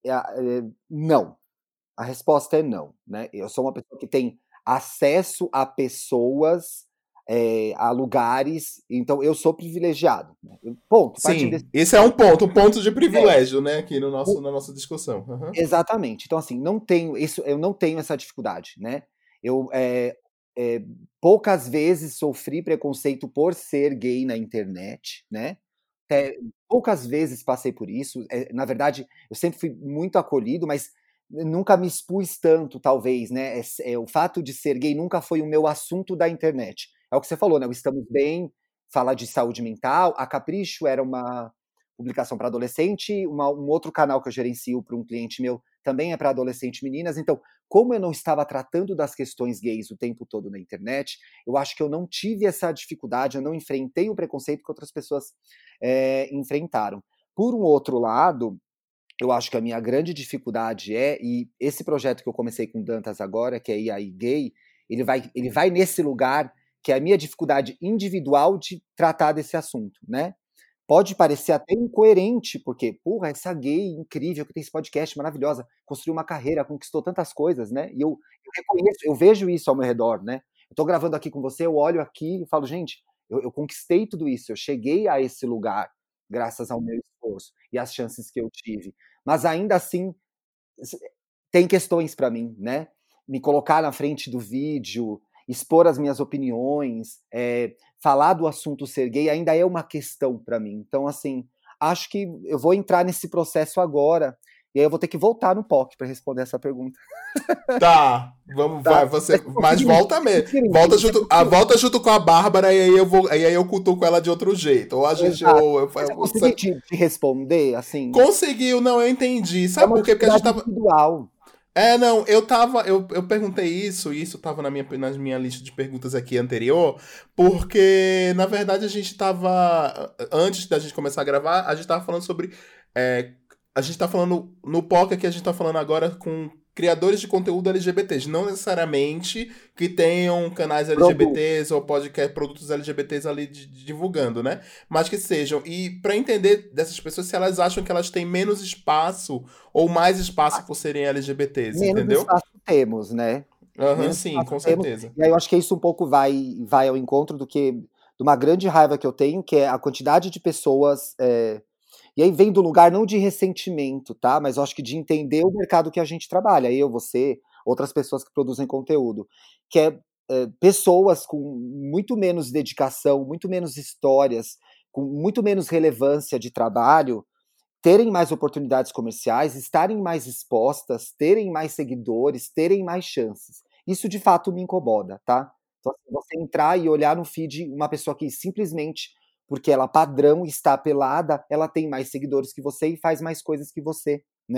Não. A resposta é não, né? Eu sou uma pessoa que tem acesso a pessoas, a lugares, então eu sou privilegiado, né? Ponto, partindo desse Sim, esse é um ponto de é, privilégio, né, aqui o na nossa discussão. Aham. exatamente. Então, assim, não tenho isso, eu não tenho essa dificuldade, né? Eu, poucas vezes sofri preconceito por ser gay na internet, né? Eh, Poucas vezes passei por isso, na verdade, eu sempre fui muito acolhido, mas nunca me expus tanto, talvez, né? O fato de ser gay nunca foi o meu assunto da internet. É o que você falou, né? O Estamos Bem fala de saúde mental, a Capricho era uma publicação para adolescente, um outro canal que eu gerencio para um cliente meu também é para adolescente meninas. Então, como eu não estava tratando das questões gays o tempo todo na internet, eu acho que eu não tive essa dificuldade, eu não enfrentei o preconceito que outras pessoas enfrentaram. Por um outro lado, eu acho que a minha grande dificuldade e esse projeto que eu comecei com Dantas agora, que é IAI Gay, ele vai nesse lugar que é a minha dificuldade individual de tratar desse assunto, né? Pode parecer até incoerente, porque, porra, essa gay incrível que tem esse podcast maravilhosa, construiu uma carreira, conquistou tantas coisas, né? E eu reconheço, eu vejo isso ao meu redor, né? Eu tô gravando aqui com você, eu olho aqui e falo, gente, eu conquistei tudo isso, eu cheguei a esse lugar graças ao meu esforço e às chances que eu tive. Mas ainda assim, tem questões para mim, né? Me colocar na frente do vídeo, expor as minhas opiniões, falar do assunto ser gay ainda é uma questão para mim. Então, assim, acho que eu vou entrar nesse processo agora e aí eu vou ter que voltar no POC para responder essa pergunta, Tá, vamos, tá? vai, Mas você, você mas conseguiu, volta mesmo. você conseguiu, Volta junto com a Bárbara e aí eu cutuco ela de outro jeito. Ou a gente, exato. ou Mas eu consegui você te responder, assim, conseguiu, não, eu entendi. é Sabe uma por quê? Porque a gente dificuldade tava. individual. Não, eu perguntei isso, e isso tava na minha lista de perguntas aqui anterior, porque, na verdade, a gente tava, antes da gente começar a gravar, a gente tava falando sobre, é, a gente tá falando, no POC aqui, a gente tá falando agora com criadores de conteúdo LGBTs, não necessariamente que tenham canais Produto. LGBTs ou podcast, produtos LGBTs ali divulgando, né? Mas que sejam, e para entender dessas pessoas se elas acham que elas têm menos espaço ou mais espaço por serem LGBTs, Menos entendeu? espaço temos, né? Aham, Menos sim, espaço com temos. certeza. E aí eu acho que isso um pouco vai ao encontro de uma grande raiva que eu tenho, que é a quantidade de pessoas. E aí vem do lugar não de ressentimento, tá? Mas eu acho que de entender o mercado que a gente trabalha, eu, você, outras pessoas que produzem conteúdo, que pessoas com muito menos dedicação, muito menos histórias, com muito menos relevância de trabalho, terem mais oportunidades comerciais, estarem mais expostas, terem mais seguidores, terem mais chances. Isso de fato me incomoda, tá? Então, assim, você entrar e olhar no feed uma pessoa que simplesmente porque ela padrão está pelada, ela tem mais seguidores que você e faz mais coisas que você, né?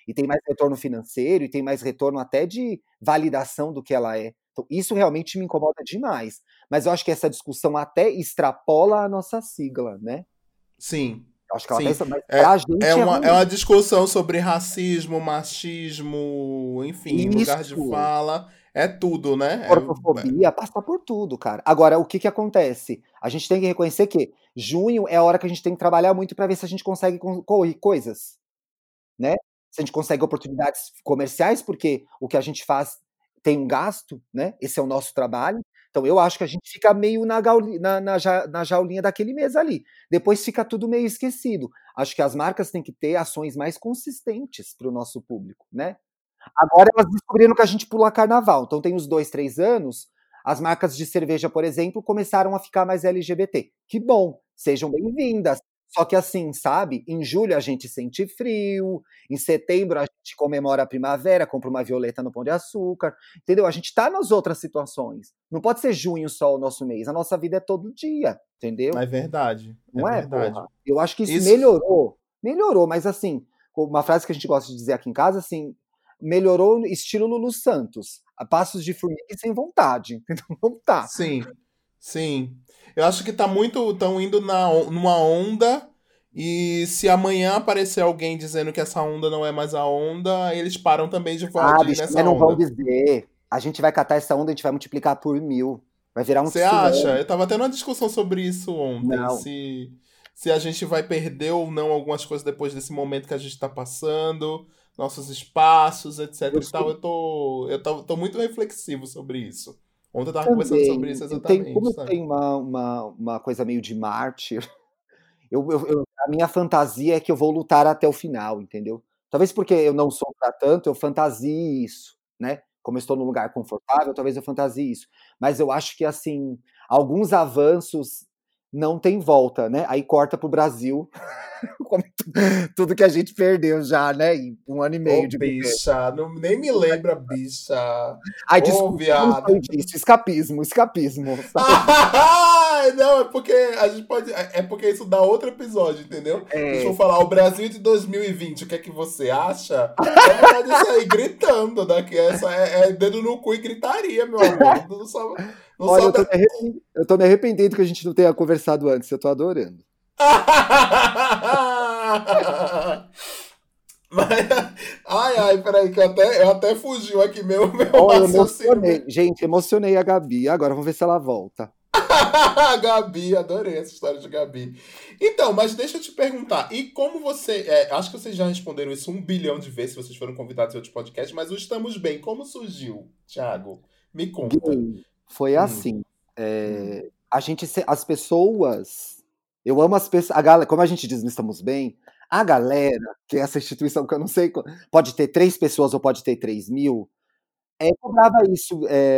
e tem mais retorno financeiro, e tem mais retorno até de validação do que ela é. Então, isso realmente me incomoda demais. Mas eu acho que essa discussão até extrapola a nossa sigla, né? Sim, Eu acho que ela sim. até, mas pra É gente é uma, é ruim. uma discussão sobre racismo, machismo, enfim, lugar de Isso. fala, é tudo, né? Gordofobia, passa por tudo, cara. Agora, o que que acontece? A gente tem que reconhecer que junho é a hora que a gente tem que trabalhar muito para ver se a gente consegue coisas, né? Se a gente consegue oportunidades comerciais, porque o que a gente faz tem um gasto, né? Esse é o nosso trabalho. Então eu acho que a gente fica meio na jaulinha daquele mês ali. Depois fica tudo meio esquecido. Acho que as marcas têm que ter ações mais consistentes para o nosso público, né? Agora elas descobriram que a gente pula carnaval. Então tem uns 2, 3 anos, as marcas de cerveja, por exemplo, começaram a ficar mais LGBT. Que bom, sejam bem-vindas. Só que assim, sabe, em julho a gente sente frio, em setembro a gente comemora a primavera, compra uma violeta no Pão de Açúcar, entendeu? A gente tá nas outras situações. Não pode ser junho só o nosso mês, a nossa vida é todo dia, entendeu? É verdade, é Não é, verdade. porra? Eu acho que isso Isso, melhorou, mas assim, uma frase que a gente gosta de dizer aqui em casa, assim, melhorou estilo Lulu Santos, a passos de formiga e sem vontade, entendeu? Não tá. sim, sim. Eu acho que tá muito, estão indo numa onda e se amanhã aparecer alguém dizendo que essa onda não é mais a onda, eles param também Ah, de ir bicho, nessa mas não vão onda. dizer. A gente vai catar essa onda, a gente vai multiplicar por 1000. Vai virar um Você acha? tsunami. Eu tava tendo uma discussão sobre isso ontem, Não. se a gente vai perder ou não algumas coisas depois desse momento que a gente tá passando, nossos espaços, etc Eu e tal. sou Tô muito reflexivo sobre isso. Ontem eu tava conversando sobre também. isso Eu tenho, como exatamente, eu sabe? tenho uma coisa meio de mártir, a minha fantasia é que eu vou lutar até o final, entendeu? Talvez porque eu não sou pra tanto, eu fantasie isso, né? Como eu estou num lugar confortável, talvez eu fantasie isso. Mas eu acho que, assim, alguns avanços não tem volta, né? Aí corta pro Brasil, como tudo que a gente perdeu já, né? Em 1 ano e meio Ô, de governo. bicha, não, nem me lembra, bicha. Ai, Ô, desculpa, não viada. foi disso. Escapismo, escapismo, sabe? Ah, não, é porque a gente pode. É porque isso dá outro episódio, entendeu? Se a gente É, for falar o Brasil de 2020, o que é que você acha? Só botar isso aí gritando, né? Que é dedo no cu e gritaria, meu amor. Não sabe. Não olha, sabe. eu tô me arrependendo que a gente não tenha conversado antes, eu tô adorando. Mas, ai, ai, peraí, que eu até fugiu aqui meu Olha, raciocínio. emocionei. Gente, emocionei a Gabi. Agora vamos ver se ela volta. Gabi, adorei essa história de Gabi. Então, mas deixa eu te perguntar, e como você. Acho que vocês já responderam isso 1 bilhão de vezes se vocês foram convidados em outros podcasts, mas o Estamos Bem, como surgiu, Thiago? Me conta. Gay, foi Hum, assim. hum. A gente, as pessoas. Eu amo as pessoas. A galera, como a gente diz, não estamos bem. A galera, que é essa instituição que eu não sei, pode ter 3 pessoas ou pode ter 3.000, cobrava isso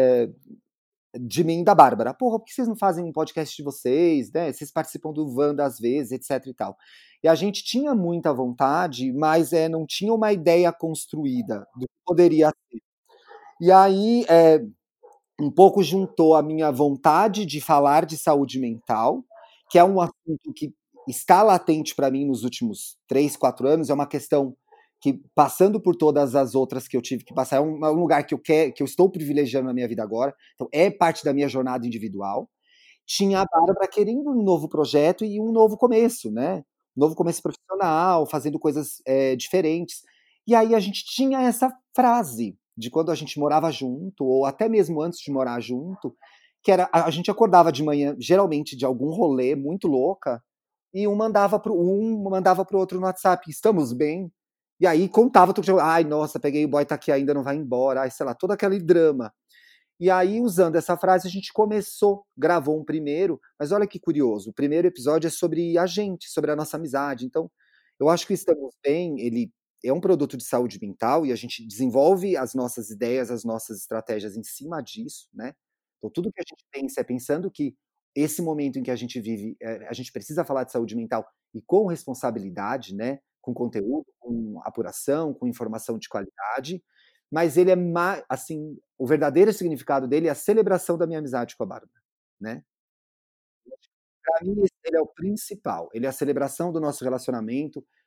de mim e da Bárbara. Porra, por que vocês não fazem um podcast de vocês, né? Vocês participam do Wanda às vezes, etc e tal. E a gente tinha muita vontade, mas não tinha uma ideia construída do que poderia ser. E aí, um pouco juntou a minha vontade de falar de saúde mental, que é um assunto que está latente para mim nos últimos 3, 4 anos, é uma questão que, passando por todas as outras que eu tive que passar, é um lugar que eu estou privilegiando na minha vida agora, então é parte da minha jornada individual. Tinha a Bárbara querendo um novo projeto e um novo começo, né? Um novo começo profissional, fazendo coisas diferentes. E aí a gente tinha essa frase de quando a gente morava junto, ou até mesmo antes de morar junto, que era a gente acordava de manhã, geralmente de algum rolê muito louca, e um mandava pro outro no WhatsApp, estamos bem? E aí contava tudo, ai, nossa, peguei o boy tá aqui ainda, não vai embora, ai, sei lá, todo aquele drama. E aí, usando essa frase, a gente gravou um primeiro, mas olha que curioso, o primeiro episódio é sobre a gente, sobre a nossa amizade. Então, eu acho que o Estamos Bem, ele é um produto de saúde mental e a gente desenvolve as nossas ideias, as nossas estratégias em cima disso, né? Então, tudo que a gente pensa é pensando que esse momento em que a gente vive, a gente precisa falar de saúde mental e com responsabilidade, né? Com conteúdo, com apuração, com informação de qualidade, mas ele assim, o verdadeiro significado dele é a celebração da minha amizade com a Bárbara, né. Pra mim ele é o principal, ele é a celebração do nosso relacionamento,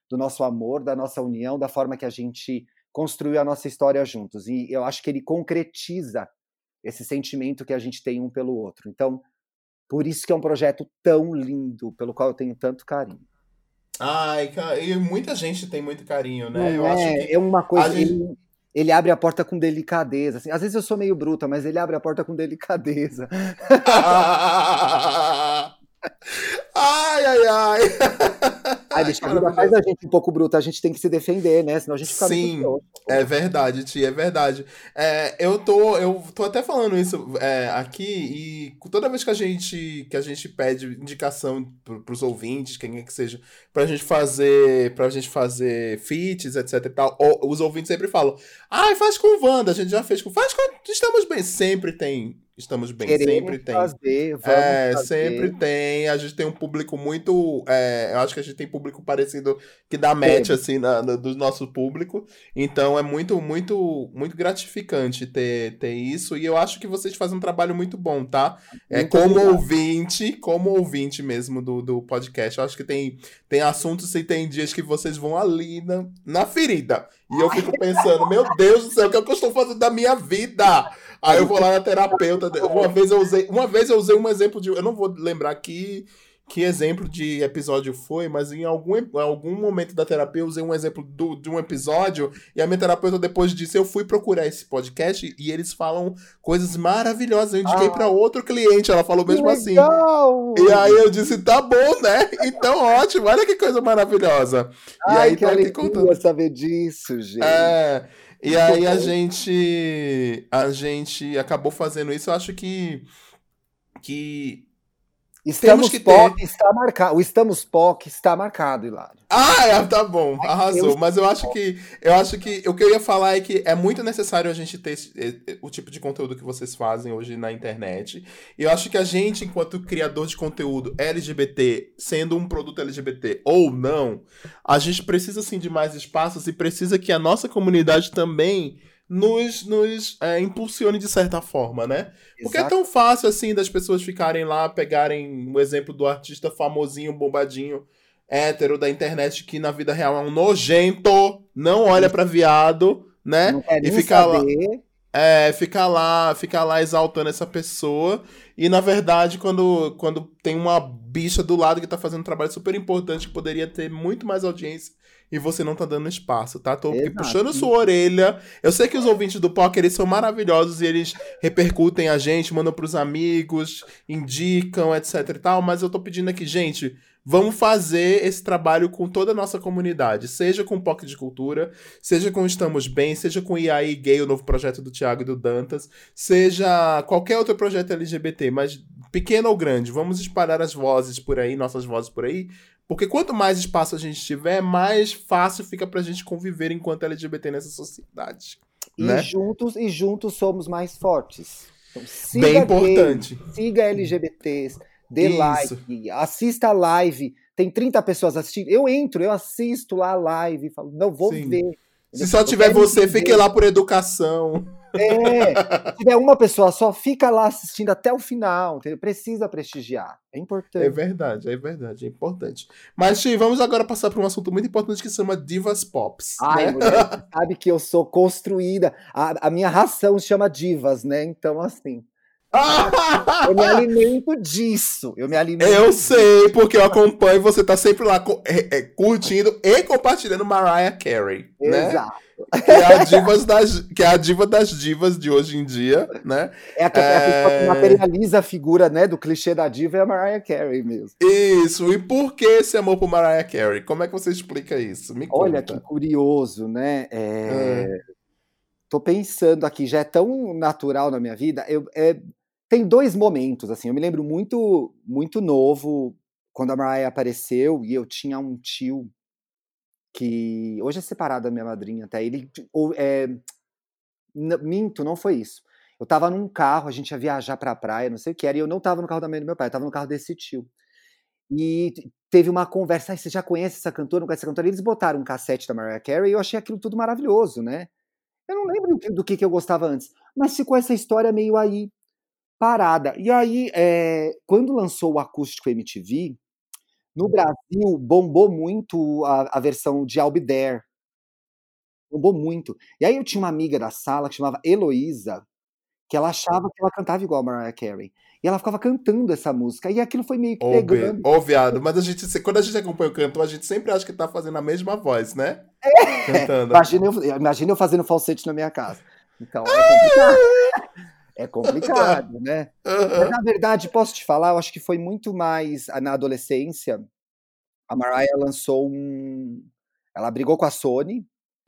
do nosso amor, da nossa união, da forma que a gente construiu a nossa história juntos. E eu acho que ele concretiza esse sentimento que a gente tem um pelo outro. Então, por isso que é um projeto tão lindo, pelo qual eu tenho tanto carinho. Ai, e muita gente tem muito carinho, né? Não Eu acho é? que É uma a coisa. gente. Ele abre a porta com delicadeza. Assim. Às vezes eu sou meio bruta, mas ele abre a porta com delicadeza. Ai, ai, ai. Ai, Ai, bicho, que a vida faz maravilhoso. a gente um pouco bruta, a gente tem que se defender, né? Senão a gente fica muito Sim, frouxo. é verdade, tia, é verdade. Eu tô até falando isso aqui e toda vez que a gente pede indicação pros ouvintes, quem é que seja, pra gente fazer feats, etc e tal, os ouvintes sempre falam, ai, faz com Wanda, a gente já fez faz com Estamos Bem, sempre tem Estamos Bem, Queremos sempre tem. fazer, vamos Sempre fazer. tem. A gente tem um público muito. Eu acho que a gente tem público parecido que dá match, Temos. assim, do nosso público. Então é muito, muito, muito gratificante ter isso. E eu acho que vocês fazem um trabalho muito bom, tá? Muito obrigado. Como ouvinte mesmo do podcast. Eu acho que tem assuntos e tem dias que vocês vão ali na ferida. E eu fico pensando, meu Deus do céu, o que é que eu estou fazendo da minha vida? Aí eu vou lá na terapeuta. Uma vez eu usei um exemplo de. Eu não vou lembrar que exemplo de episódio foi, mas em algum momento da terapia eu usei um exemplo de um episódio. E a minha terapeuta, depois disso, eu fui procurar esse podcast e eles falam coisas maravilhosas. Eu indiquei Ah, para outro cliente, ela falou que mesmo assim. E legal! aí eu disse, tá bom, né? Então ótimo, olha que coisa maravilhosa. E Ai, aí que tô aqui alegria contando. saber disso, gente. É, e Muito aí a bom. gente acabou fazendo isso. Eu acho que temos Estamos que ter. POC está marcado. O Estamos POC está marcado, Hilário. Tá bom, Eu arrasou. Mas eu acho que o que eu ia falar é que é muito necessário a gente ter o tipo de conteúdo que vocês fazem hoje na internet. E eu acho que a gente, enquanto criador de conteúdo LGBT, sendo um produto LGBT ou não, a gente precisa sim de mais espaços e precisa que a nossa comunidade também nos impulsione de certa forma, né? Porque é Exato. tão fácil assim das pessoas ficarem lá, pegarem o exemplo do artista famosinho, bombadinho, hétero da internet que na vida real é um nojento, não olha pra viado, né? Não quer E nem saber. fica lá exaltando essa pessoa. E na verdade, quando tem uma bicha do lado que tá fazendo um trabalho super importante que poderia ter muito mais audiência e você não tá dando espaço, tá? Tô aqui Exato. puxando sua orelha. Eu sei que os ouvintes do Poker, eles são maravilhosos e eles repercutem a gente, mandam pros amigos, indicam, etc e tal, mas eu tô pedindo aqui, gente, vamos fazer esse trabalho com toda a nossa comunidade, seja com o POC de Cultura, seja com Estamos Bem, seja com o IAI Gay, o novo projeto do Thiago e do Dantas, seja qualquer outro projeto LGBT, mas pequeno ou grande, vamos espalhar as vozes por aí, nossas vozes por aí, porque quanto mais espaço a gente tiver, mais fácil fica pra gente conviver enquanto LGBT nessa sociedade, né? E juntos somos mais fortes. Então, Bem siga gays, importante. siga LGBTs, dê Isso. like, assista a live. Tem 30 pessoas assistindo. Eu assisto lá a live, falo, não vou Sim. ver. Se Entendeu? só Eu tiver quero você, fique entender. lá por educação. Se tiver uma pessoa só, fica lá assistindo até o final. Entendeu? Precisa prestigiar. É importante. É importante. Mas, Ti, vamos agora passar para um assunto muito importante que se chama Divas Pops, Ai, né? mulher, você sabe que eu sou construída. A minha ração se chama divas, né? Então, assim, eu me alimento disso. Eu me alimento Eu disso. sei, porque eu acompanho e você tá sempre lá curtindo e compartilhando Mariah Carey, né? Exato. Que é a diva das divas de hoje em dia, né? É a pessoa que materializa a figura, né, do clichê da diva é a Mariah Carey mesmo. Isso. E por que esse amor por Mariah Carey? Como é que você explica isso? Me Olha que conta. curioso, né? Ah, Tô pensando aqui, já é tão natural na minha vida. Tem 2 momentos, assim. Eu me lembro muito, muito novo, quando a Mariah apareceu, e eu tinha um tio que hoje é separado da minha madrinha até. Minto, não foi isso. Eu tava num carro, a gente ia viajar pra praia, não sei o que era, e eu não tava no carro da mãe do meu pai, eu tava no carro desse tio. E teve uma conversa, você já conhece essa cantora, não conhece essa cantora? Eles botaram um cassete da Mariah Carey e eu achei aquilo tudo maravilhoso, né? Eu não lembro do que eu gostava antes, mas ficou essa história meio aí parada. E aí, quando lançou o Acústico MTV, No Brasil, bombou muito a versão de I'll Be There. Bombou muito. E aí eu tinha uma amiga da sala que chamava Heloísa, que ela achava que ela cantava igual a Mariah Carey. E ela ficava cantando essa música, e aquilo foi meio que pegando. Ô, viado, mas quando a gente acompanha o cantor, a gente sempre acha que tá fazendo a mesma voz, né? Cantando. Imagina eu fazendo falsete na minha casa. Então, é complicado. É complicado, né? Mas, na verdade, posso te falar, eu acho que foi muito mais na adolescência. A Mariah lançou um. Ela brigou com a Sony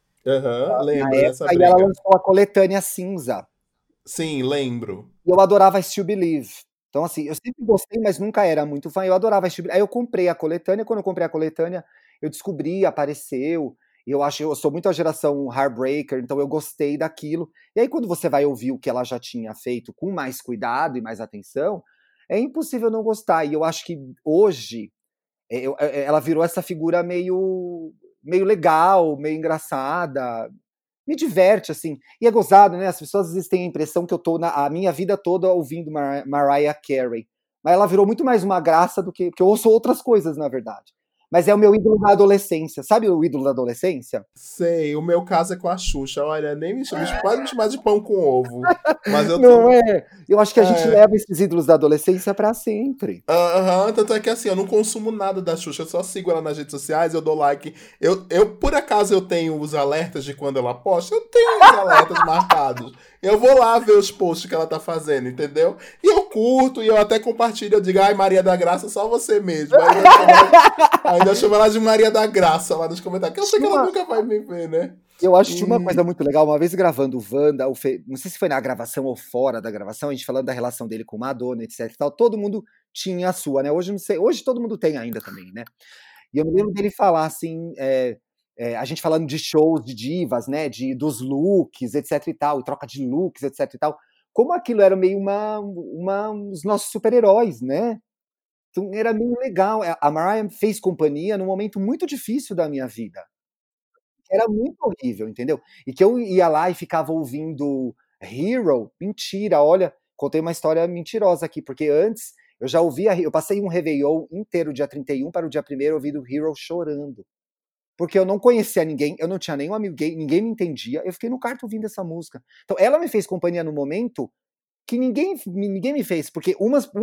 na Lembro dessa época e ela briga. lançou a coletânea cinza. Sim, lembro. E eu adorava I Still Believe. Então, assim, eu sempre gostei, mas nunca era muito fã. Eu adorava I Still Believe. Aí eu comprei a coletânea. Quando eu comprei a coletânea, eu descobri, apareceu. E eu sou muito a geração Heartbreaker, então eu gostei daquilo. E aí, quando você vai ouvir o que ela já tinha feito com mais cuidado e mais atenção, é impossível não gostar. E eu acho que hoje ela virou essa figura meio legal, meio engraçada. Me diverte, assim. E é gozado, né? As pessoas às vezes têm a impressão que eu tô a minha vida toda ouvindo Mariah Carey. Mas ela virou muito mais uma graça do que. Porque eu ouço outras coisas, na verdade. Mas é o meu ídolo da adolescência. Sabe o ídolo da adolescência? Sei, o meu caso é com a Xuxa. Olha, nem me chama, pode me chamar de pão com ovo. Mas eu Não tô. é? Eu acho que a gente É. leva esses ídolos da adolescência pra sempre. Tanto é que assim, eu não consumo nada da Xuxa, eu só sigo ela nas redes sociais, eu dou like. Por acaso, eu tenho os alertas de quando ela posta, eu tenho os alertas marcados. Eu vou lá ver os posts que ela tá fazendo, entendeu? E eu curto, e eu até compartilho, eu digo, ai, Maria da Graça, só você mesmo. Ainda chamo ela de Maria da Graça lá nos comentários, que eu sei que ela nunca vai me ver, né? Eu acho que tinha uma coisa muito legal. Uma vez gravando o Wanda, não sei se foi na gravação ou fora da gravação, a gente falando da relação dele com Madonna, etc e tal, todo mundo tinha a sua, né? Hoje não sei, hoje todo mundo tem ainda também, né? E eu me lembro dele falar assim, a gente falando de shows de divas, né? Dos looks, etc e tal, e troca de looks, etc e tal. Como aquilo era meio os nossos super-heróis, né? Então era meio legal. A Mariah fez companhia num momento muito difícil da minha vida. Era muito horrível, entendeu? E que eu ia lá e ficava ouvindo Hero. Mentira, olha, contei uma história mentirosa aqui, porque antes eu já ouvia, eu passei um Réveillon inteiro, dia 31 para o dia 1º, ouvindo Hero chorando. Porque eu não conhecia ninguém, eu não tinha nenhum amigo gay, ninguém me entendia, eu fiquei no quarto ouvindo essa música. Então ela me fez companhia no momento que ninguém me fez, porque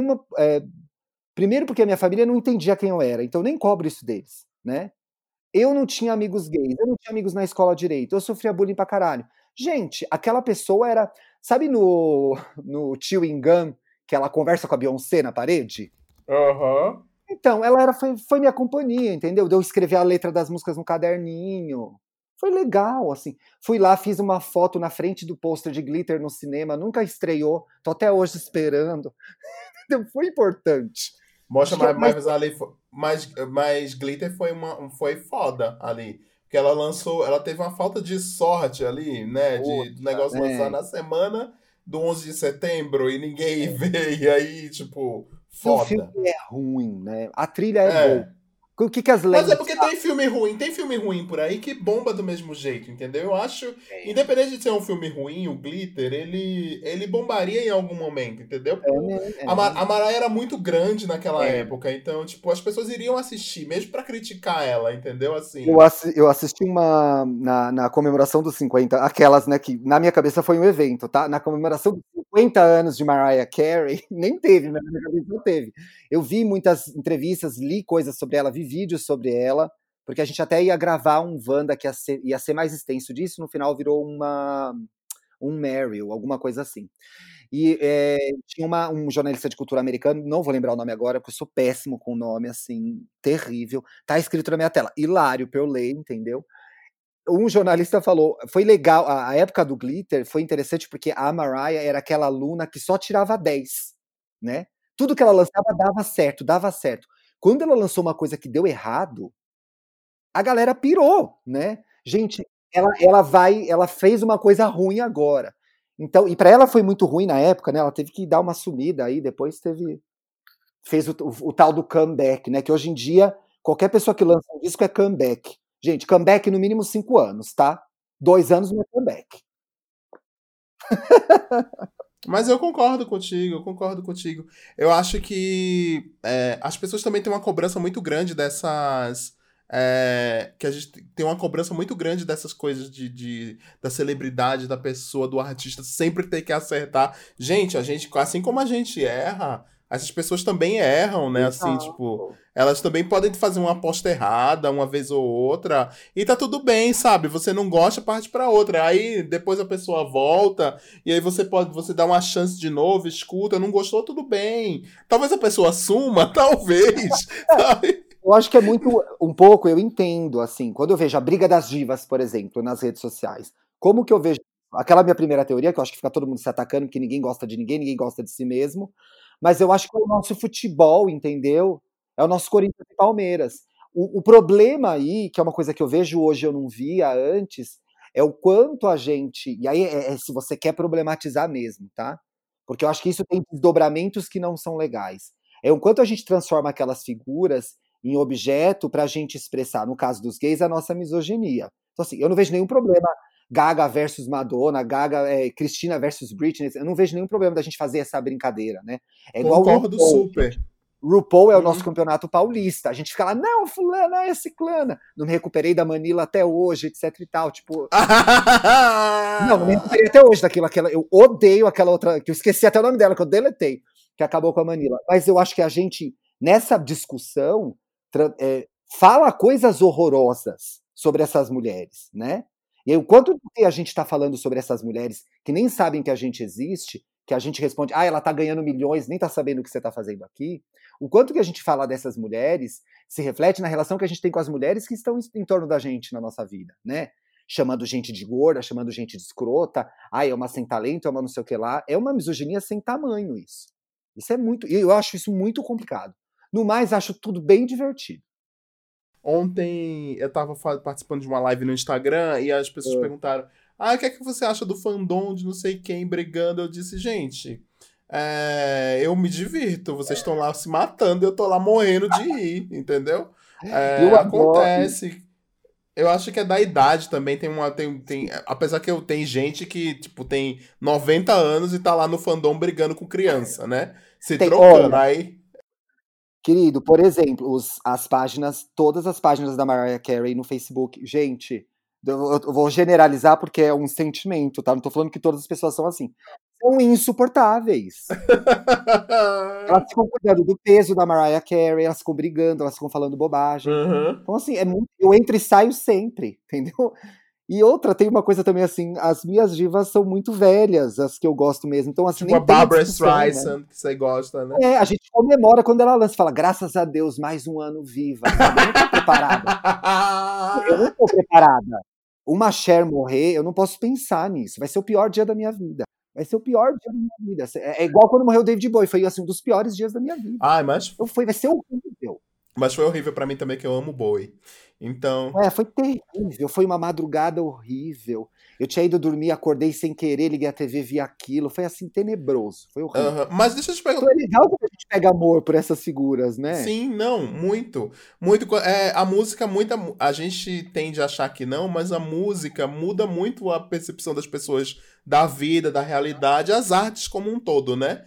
primeiro porque a minha família não entendia quem eu era, então eu nem cobro isso deles, né? Eu não tinha amigos gays, eu não tinha amigos na escola direito, eu sofria bullying pra caralho. Gente, aquela pessoa era. Sabe no Chewing Gum, que ela conversa com a Beyoncé na parede? Então, foi minha companhia, entendeu? De eu escrever a letra das músicas no caderninho. Foi legal, assim. Fui lá, fiz uma foto na frente do pôster de Glitter no cinema, nunca estreou, tô até hoje esperando. Foi importante. Mostra Acho que é mais. mais ali, mas Glitter foi foda ali. Porque ela lançou, ela teve uma falta de sorte ali, né? Do Poxa, negócio lançar né? na semana do 11 de setembro e ninguém vê, e aí, tipo, E o filme foda. é ruim, né? A trilha é boa. É. O que as Mas é lendas porque sabem? tem filme ruim por aí que bomba do mesmo jeito, entendeu? Eu acho, É, independente de ser um filme ruim, o Glitter, ele bombaria em algum momento, entendeu? é, Porque né? A Mariah era muito grande naquela É. época, então, tipo, as pessoas iriam assistir, mesmo pra criticar ela, entendeu? Eu, Assim. assi- eu assisti na comemoração dos 50, aquelas, né, que na minha cabeça foi um evento, tá? Na comemoração dos 50 anos de Mariah Carey, nem teve, na minha cabeça não teve. Eu vi muitas entrevistas, li coisas sobre ela, vi vídeos sobre ela, porque a gente até ia gravar um Wanda que ia ser mais extenso disso, no final virou um Meryl, alguma coisa assim. E tinha um jornalista de cultura americano, não vou lembrar o nome agora, porque eu sou péssimo com o nome, assim, terrível. Tá escrito na minha tela, hilário pra eu ler, entendeu? Um jornalista falou, foi legal, a época do Glitter foi interessante porque a Mariah era aquela aluna que só tirava 10, né? Tudo que ela lançava dava certo, dava certo. Quando ela lançou uma coisa que deu errado, a galera pirou, né? Gente, ela fez uma coisa ruim agora. Então, e para ela foi muito ruim na época, né? Ela teve que dar uma sumida aí, depois fez o tal do comeback, né? Que hoje em dia qualquer pessoa que lança um disco é comeback. Gente, comeback no mínimo 5 anos, tá? 2 anos não é comeback. Mas eu concordo contigo, eu concordo contigo. Eu acho que as pessoas também têm uma cobrança muito grande dessas. Que a gente tem uma cobrança muito grande dessas coisas da celebridade, da pessoa, do artista, sempre ter que acertar. Gente, a gente, assim como a gente erra, essas pessoas também erram, né? Assim, tipo, Exato. elas também podem fazer uma aposta errada uma vez ou outra. E tá tudo bem, sabe? Você não gosta, parte pra outra. Aí depois a pessoa volta. E aí você dá uma chance de novo, escuta, não gostou, tudo bem. Talvez a pessoa assuma, talvez, sabe? Eu acho que é muito, um pouco, eu entendo, assim, quando eu vejo a briga das divas, por exemplo, nas redes sociais, como que eu vejo, aquela minha primeira teoria, que eu acho que fica todo mundo se atacando, que ninguém gosta de ninguém gosta de si mesmo, mas eu acho que é o nosso futebol, entendeu? É o nosso Corinthians e Palmeiras. O problema aí, que é uma coisa que eu vejo hoje, eu não via antes, é o quanto a gente, e aí se você quer problematizar mesmo, tá? Porque eu acho que isso tem desdobramentos que não são legais. É o quanto a gente transforma aquelas figuras em objeto para a gente expressar, no caso dos gays, a nossa misoginia. Então, assim, eu não vejo nenhum problema Gaga versus Madonna, Cristina versus Britney, eu não vejo nenhum problema da gente fazer essa brincadeira, né? É igual o Concordo RuPaul. super. RuPaul é o nosso Uhum. campeonato paulista. A gente fica lá, não, fulana, é ciclana. Não me recuperei da Manila até hoje, etc e tal. Tipo, não me recuperei até hoje daquilo. Eu odeio aquela outra, que eu esqueci até o nome dela, que eu deletei, que acabou com a Manila. Mas eu acho que a gente, nessa discussão, fala coisas horrorosas sobre essas mulheres, né? E aí, o quanto que a gente está falando sobre essas mulheres que nem sabem que a gente existe, que a gente responde, ela tá ganhando milhões, nem tá sabendo o que você tá fazendo aqui. O quanto que a gente fala dessas mulheres se reflete na relação que a gente tem com as mulheres que estão em torno da gente na nossa vida, né? Chamando gente de gorda, chamando gente de escrota, é uma sem talento, é uma não sei o que lá. É uma misoginia sem tamanho isso. Isso é muito, eu acho isso muito complicado. No mais, acho tudo bem divertido. Ontem eu tava participando de uma live no Instagram e as pessoas perguntaram: o que é que você acha do fandom de não sei quem brigando? Eu disse, gente, eu me divirto, vocês estão lá se matando e eu tô lá morrendo de rir, entendeu? Eu adoro. Acontece. Eu acho que é da idade também, apesar que tem gente que, tipo, tem 90 anos e tá lá no fandom brigando com criança, né? Se trocando, Olha, aí... querido, por exemplo, as páginas, todas as páginas da Mariah Carey no Facebook, gente, eu vou generalizar porque é um sentimento, tá? Não tô falando que todas as pessoas são assim. São insuportáveis. Elas ficam cuidando do peso da Mariah Carey, elas ficam brigando, elas ficam falando bobagem. Uhum. Então, assim, eu entro e saio sempre, entendeu? E outra, tem uma coisa também assim, as minhas divas são muito velhas, as que eu gosto mesmo. Então, assim, Tipo a nem tem Barbra discussão, né? Streisand, que você gosta, né? A gente comemora quando ela lança, fala, graças a Deus, mais um ano viva, sabe? Eu não tô preparada. Eu não tô preparada. Uma Cher morrer, eu não posso pensar nisso. Vai ser o pior dia da minha vida. Vai ser o pior dia da minha vida. É igual quando morreu o David Bowie, foi assim, um dos piores dias da minha vida. Ai, mas, Vai ser horrível. mas foi horrível pra mim também, que eu amo Bowie. Então... Foi terrível, foi uma madrugada horrível. Eu tinha ido dormir, acordei sem querer, liguei a TV, vi aquilo. Foi assim, tenebroso, foi horrível. Mas deixa eu te Então perguntar. é legal quando a gente pega amor por essas figuras, né? Sim, não, muito. Muito. A música, a gente tende a achar que não, mas a música muda muito a percepção das pessoas da vida, da realidade, as artes como um todo, né?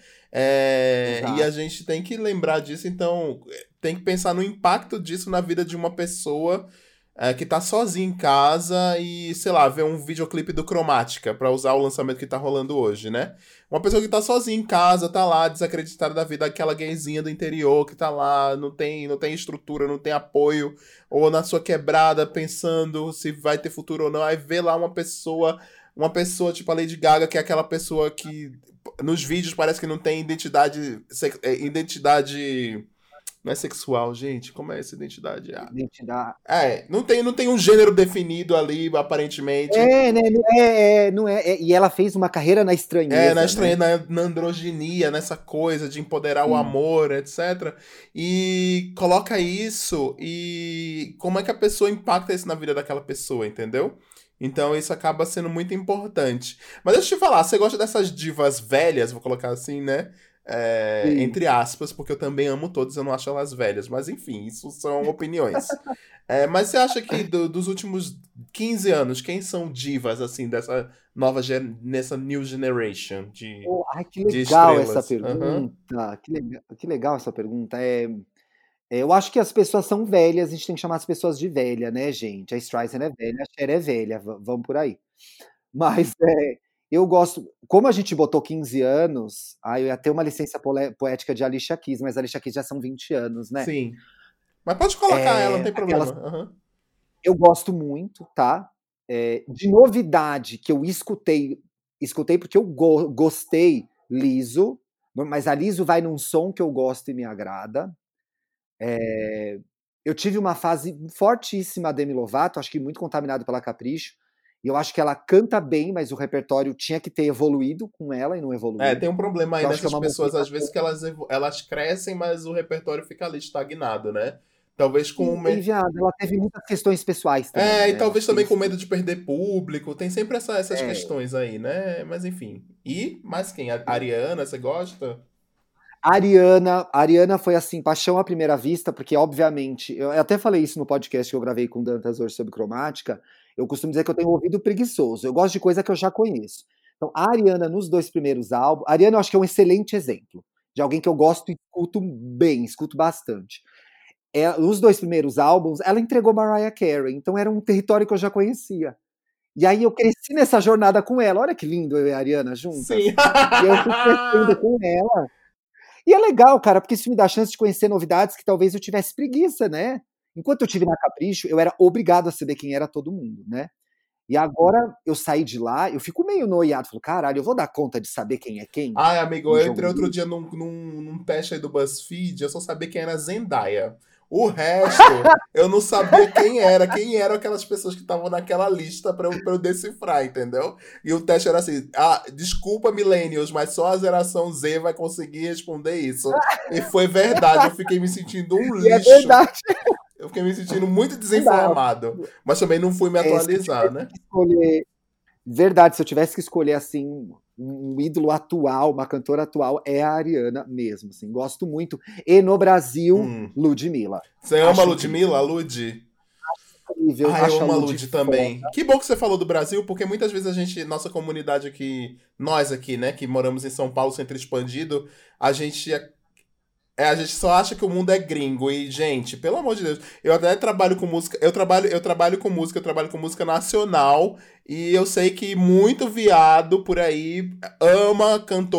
E a Exato. gente tem que lembrar disso, então tem que pensar no impacto disso na vida de uma pessoa que tá sozinha em casa e, sei lá, ver um videoclipe do Cromática, pra usar o lançamento que tá rolando hoje, né? Uma pessoa que tá sozinha em casa, tá lá, desacreditada da vida, aquela gayzinha do interior que tá lá, não tem estrutura, não tem apoio, ou na sua quebrada, pensando se vai ter futuro ou não, aí vê lá uma pessoa tipo a Lady Gaga, que é aquela pessoa que nos vídeos parece que não tem identidade não é sexual, gente, como é essa identidade? Identidade. Não tem um gênero definido ali, aparentemente. Né? Não é. E ela fez uma carreira na Na estranheza, estranha, né? na androginia, nessa coisa de empoderar o Sim. amor, etc. E coloca isso e como é que a pessoa impacta isso na vida daquela pessoa, entendeu? Então isso acaba sendo muito importante. Mas deixa eu te falar, você gosta dessas divas velhas, vou colocar assim, né? Sim. Entre aspas, porque eu também amo todas, eu não acho elas velhas. Mas enfim, isso são opiniões. Mas você acha que dos últimos 15 anos, quem são divas, assim, dessa nessa new generation Pô, ai, que de legal essa estrelas? Aham. pergunta, que legal essa pergunta. Eu acho que as pessoas são velhas, a gente tem que chamar as pessoas de velha, né, gente. A Streisand é velha, a Cher é velha, vamos por aí. Mas, eu gosto como a gente botou 15 anos, eu ia ter uma licença poética de Alicia Keys, mas Alicia Keys já são 20 anos, né. Sim. Mas pode colocar ela, não tem Aquelas problema. Aham. eu gosto muito, tá. De novidade que eu escutei porque eu gostei, Liso, mas a Liso vai num som que eu gosto e me agrada. Eu tive uma fase fortíssima a Demi Lovato, acho que muito contaminado pela Capricho, e eu acho que ela canta bem, mas o repertório tinha que ter evoluído com ela e não evoluiu. Tem um problema aí Eu acho que é nessas uma pessoas, às movimentação vezes, que elas crescem, mas o repertório fica ali estagnado, né? Talvez com o e viado, ela teve muitas questões pessoais também, E né, eu talvez acho que tem também com isso medo tudo. de perder público. Tem sempre essas É. questões aí, né? Mas enfim. E mais quem? A Ariana, você gosta? A Ariana foi, assim, paixão à primeira vista, porque obviamente eu até falei isso no podcast que eu gravei com o Dantas hoje sobre cromática, eu costumo dizer que eu tenho um ouvido preguiçoso, eu gosto de coisa que eu já conheço. Então, a Ariana nos 2 primeiros álbuns, a Ariana eu acho que é um excelente exemplo, de alguém que eu gosto e escuto bem, escuto bastante. Os 2 primeiros álbuns, ela entregou Mariah Carey, então era um território que eu já conhecia. E aí eu cresci nessa jornada com ela, olha que lindo eu e a Ariana juntas. Sim. E aí eu fui crescendo com ela. E é legal, cara, porque isso me dá a chance de conhecer novidades que talvez eu tivesse preguiça, né. Enquanto eu tive na Capricho, eu era obrigado a saber quem era todo mundo, né. E agora eu saí de lá, eu fico meio noiado, falo: "Caralho, eu vou dar conta de saber quem é quem, Ai, amigo, no eu jogo entrei do outro dia bicho?". num teste aí do BuzzFeed, eu só sabia quem era Zendaya. O resto, eu não sabia quem eram aquelas pessoas que estavam naquela lista pra eu decifrar, entendeu? E o teste era assim: desculpa, millennials, mas só a geração Z vai conseguir responder isso. E foi verdade, eu fiquei me sentindo um E é lixo. verdade, Eu fiquei me sentindo muito não dá. desinformado. Mas também não fui me Se eu atualizar, tivesse né? que escolher verdade, se eu tivesse que escolher, assim, um ídolo atual, uma cantora atual, é a Ariana mesmo, assim, gosto muito. E no Brasil, Hum. Ludmilla. Você ama a Acho incrível. Ludmilla, a Lud? Incrível, Eu acho a amo a Lud Lud foda. também. Que bom que você falou do Brasil, porque muitas vezes nossa comunidade aqui, nós aqui, né, que moramos em São Paulo, centro expandido, a gente a gente só acha que o mundo é gringo. E, gente, pelo amor de Deus, eu até trabalho com música, eu trabalho com música nacional, e eu sei que muito viado por aí ama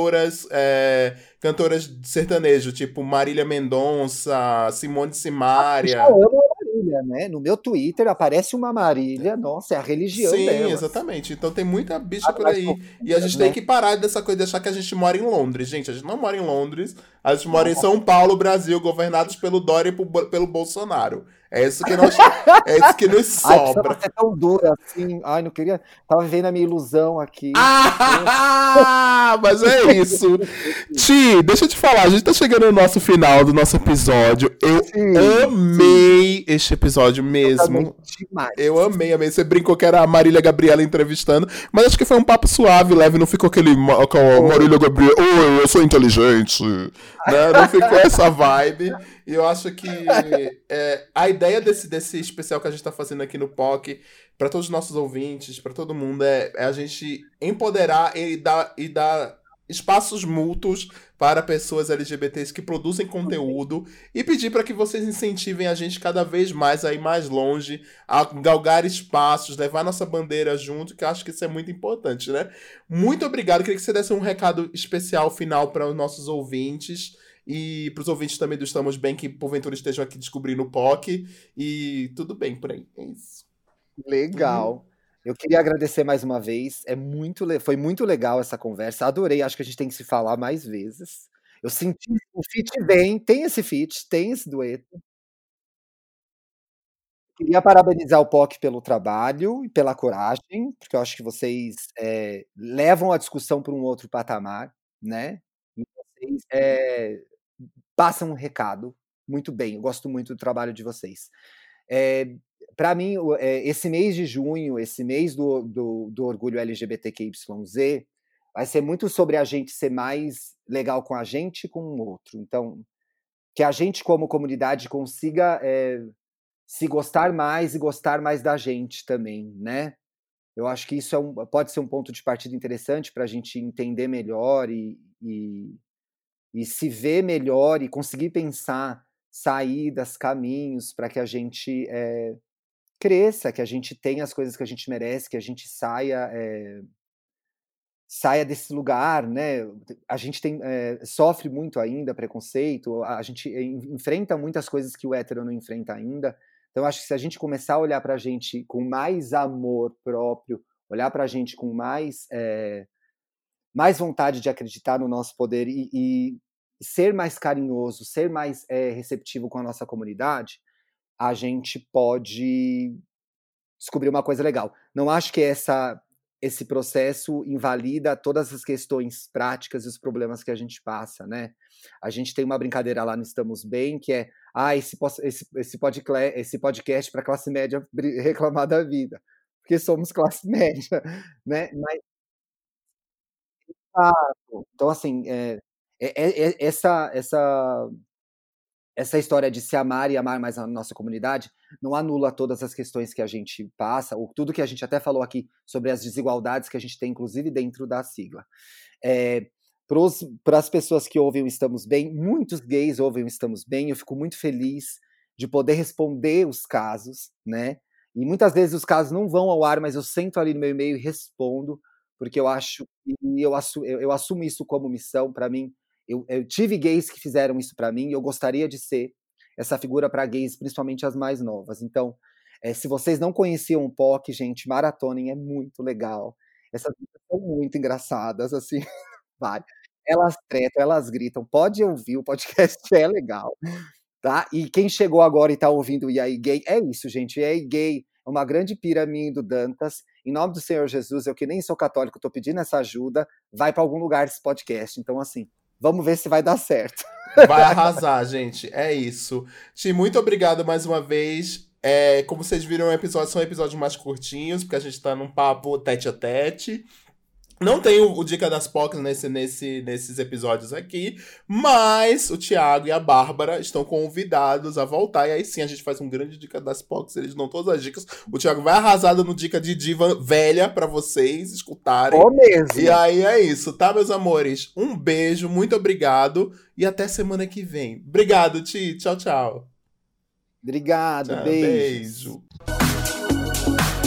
cantoras de sertanejo, tipo Marília Mendonça, Simone Já Simaria. amo a Marília, né? No meu Twitter aparece uma Marília, nossa, é a religião Sim, delas. exatamente. Então tem muita bicha Sabe, por mais aí. E a profundas, gente tem né? que parar dessa coisa de achar que a gente mora em Londres. Gente, a gente não mora em Londres. A gente mora em Não. São Paulo, Brasil, governados pelo Dória e pelo Bolsonaro. É isso que nós, é isso que nos Ai, precisava sobra. ser tão dura assim. Ai, não queria. Tava vivendo a minha ilusão aqui. Poxa. Mas é isso. Ti, deixa eu te falar, a gente tá chegando no nosso final do nosso episódio. Eu Sim, sim. amei este episódio Eu também mesmo. Eu demais. amei, amei. Você brincou que era a Marília Gabriela entrevistando, mas acho que foi um papo suave, leve, não ficou com a Foi. Marília Gabriela, oi, eu sou inteligente, né? Não ficou essa vibe. E eu acho que a ideia desse especial que a gente tá fazendo aqui no POC, para todos os nossos ouvintes, para todo mundo, é a gente empoderar e dar espaços mútuos para pessoas LGBTs que produzem conteúdo e pedir para que vocês incentivem a gente cada vez mais a ir mais longe, a galgar espaços, levar nossa bandeira junto, que eu acho que isso é muito importante, né? Muito obrigado. Queria que você desse um recado especial final para os nossos ouvintes e para os ouvintes também do Estamos Bem, que porventura estejam aqui descobrindo o POC. E tudo bem por aí. É isso. Uhum. Legal. Eu queria agradecer mais uma vez. Foi muito legal essa conversa. Adorei. Acho que a gente tem que se falar mais vezes. Eu senti o feat vem, tem esse dueto. Queria parabenizar o POC pelo trabalho e pela coragem, porque eu acho que vocês, levam a discussão para um outro patamar, né, e vocês, passam um recado muito bem, eu gosto muito do trabalho de vocês. Eh, Pra mim, esse mês de junho, esse mês do orgulho LGBTQIYZ, vai ser muito sobre a gente ser mais legal com a gente e com o outro. Então, que a gente, como comunidade, consiga se gostar mais e gostar mais da gente também, né? Eu acho que isso pode ser um ponto de partida interessante para a gente entender melhor e se ver melhor e conseguir pensar saídas, caminhos para que a gente cresça, que a gente tenha as coisas que a gente merece, que a gente saia desse lugar, né? A gente sofre muito ainda preconceito, a gente enfrenta muitas coisas que o hétero não enfrenta ainda. Então, acho que se a gente começar a olhar para a gente com mais amor próprio, olhar para a gente com mais vontade de acreditar no nosso poder e ser mais carinhoso, ser mais receptivo com a nossa comunidade, a gente pode descobrir uma coisa legal. Não acho que esse processo invalida todas as questões práticas e os problemas que a gente passa, né? A gente tem uma brincadeira lá no Estamos Bem, que é esse podcast para classe média reclamar da vida, porque somos classe média, né? Mas, então, assim, essa história de se amar e amar mais a nossa comunidade não anula todas as questões que a gente passa, ou tudo que a gente até falou aqui sobre as desigualdades que a gente tem, inclusive dentro da sigla. Para as pessoas que ouvem o Estamos Bem, muitos gays ouvem o Estamos Bem, eu fico muito feliz de poder responder os casos, né? E muitas vezes os casos não vão ao ar, mas eu sento ali no meu e-mail e respondo, porque eu acho e eu assumo isso como missão para mim. Eu tive gays que fizeram isso para mim e eu gostaria de ser essa figura para gays, principalmente as mais novas. Então, se vocês não conheciam o POC, gente, maratonem, é muito legal. Essas músicas são muito engraçadas, assim, várias. Elas tretam, elas gritam, pode ouvir, o podcast é legal, tá? E quem chegou agora e tá ouvindo o E aí Gay, é isso, gente, E aí Gay é uma grande pira minha e do Dantas. Em nome do Senhor Jesus, eu que nem sou católico, tô pedindo essa ajuda, vai para algum lugar esse podcast. Então, assim, vamos ver se vai dar certo. Vai arrasar, gente. É isso. Ti, muito obrigado mais uma vez. Como vocês viram, são episódios mais curtinhos, porque a gente tá num papo tete a tete. Não tem o Dica das POCs nesses episódios aqui, mas o Thiago e a Bárbara estão convidados a voltar. E aí sim a gente faz um grande Dica das POCs, eles dão todas as dicas. O Thiago vai arrasado no Dica de Diva velha pra vocês escutarem. Ó mesmo. E aí é isso, tá, meus amores? Um beijo, muito obrigado e até semana que vem. Obrigado, Ti. Tchau, tchau. Obrigado, Tchau, beijos. beijo.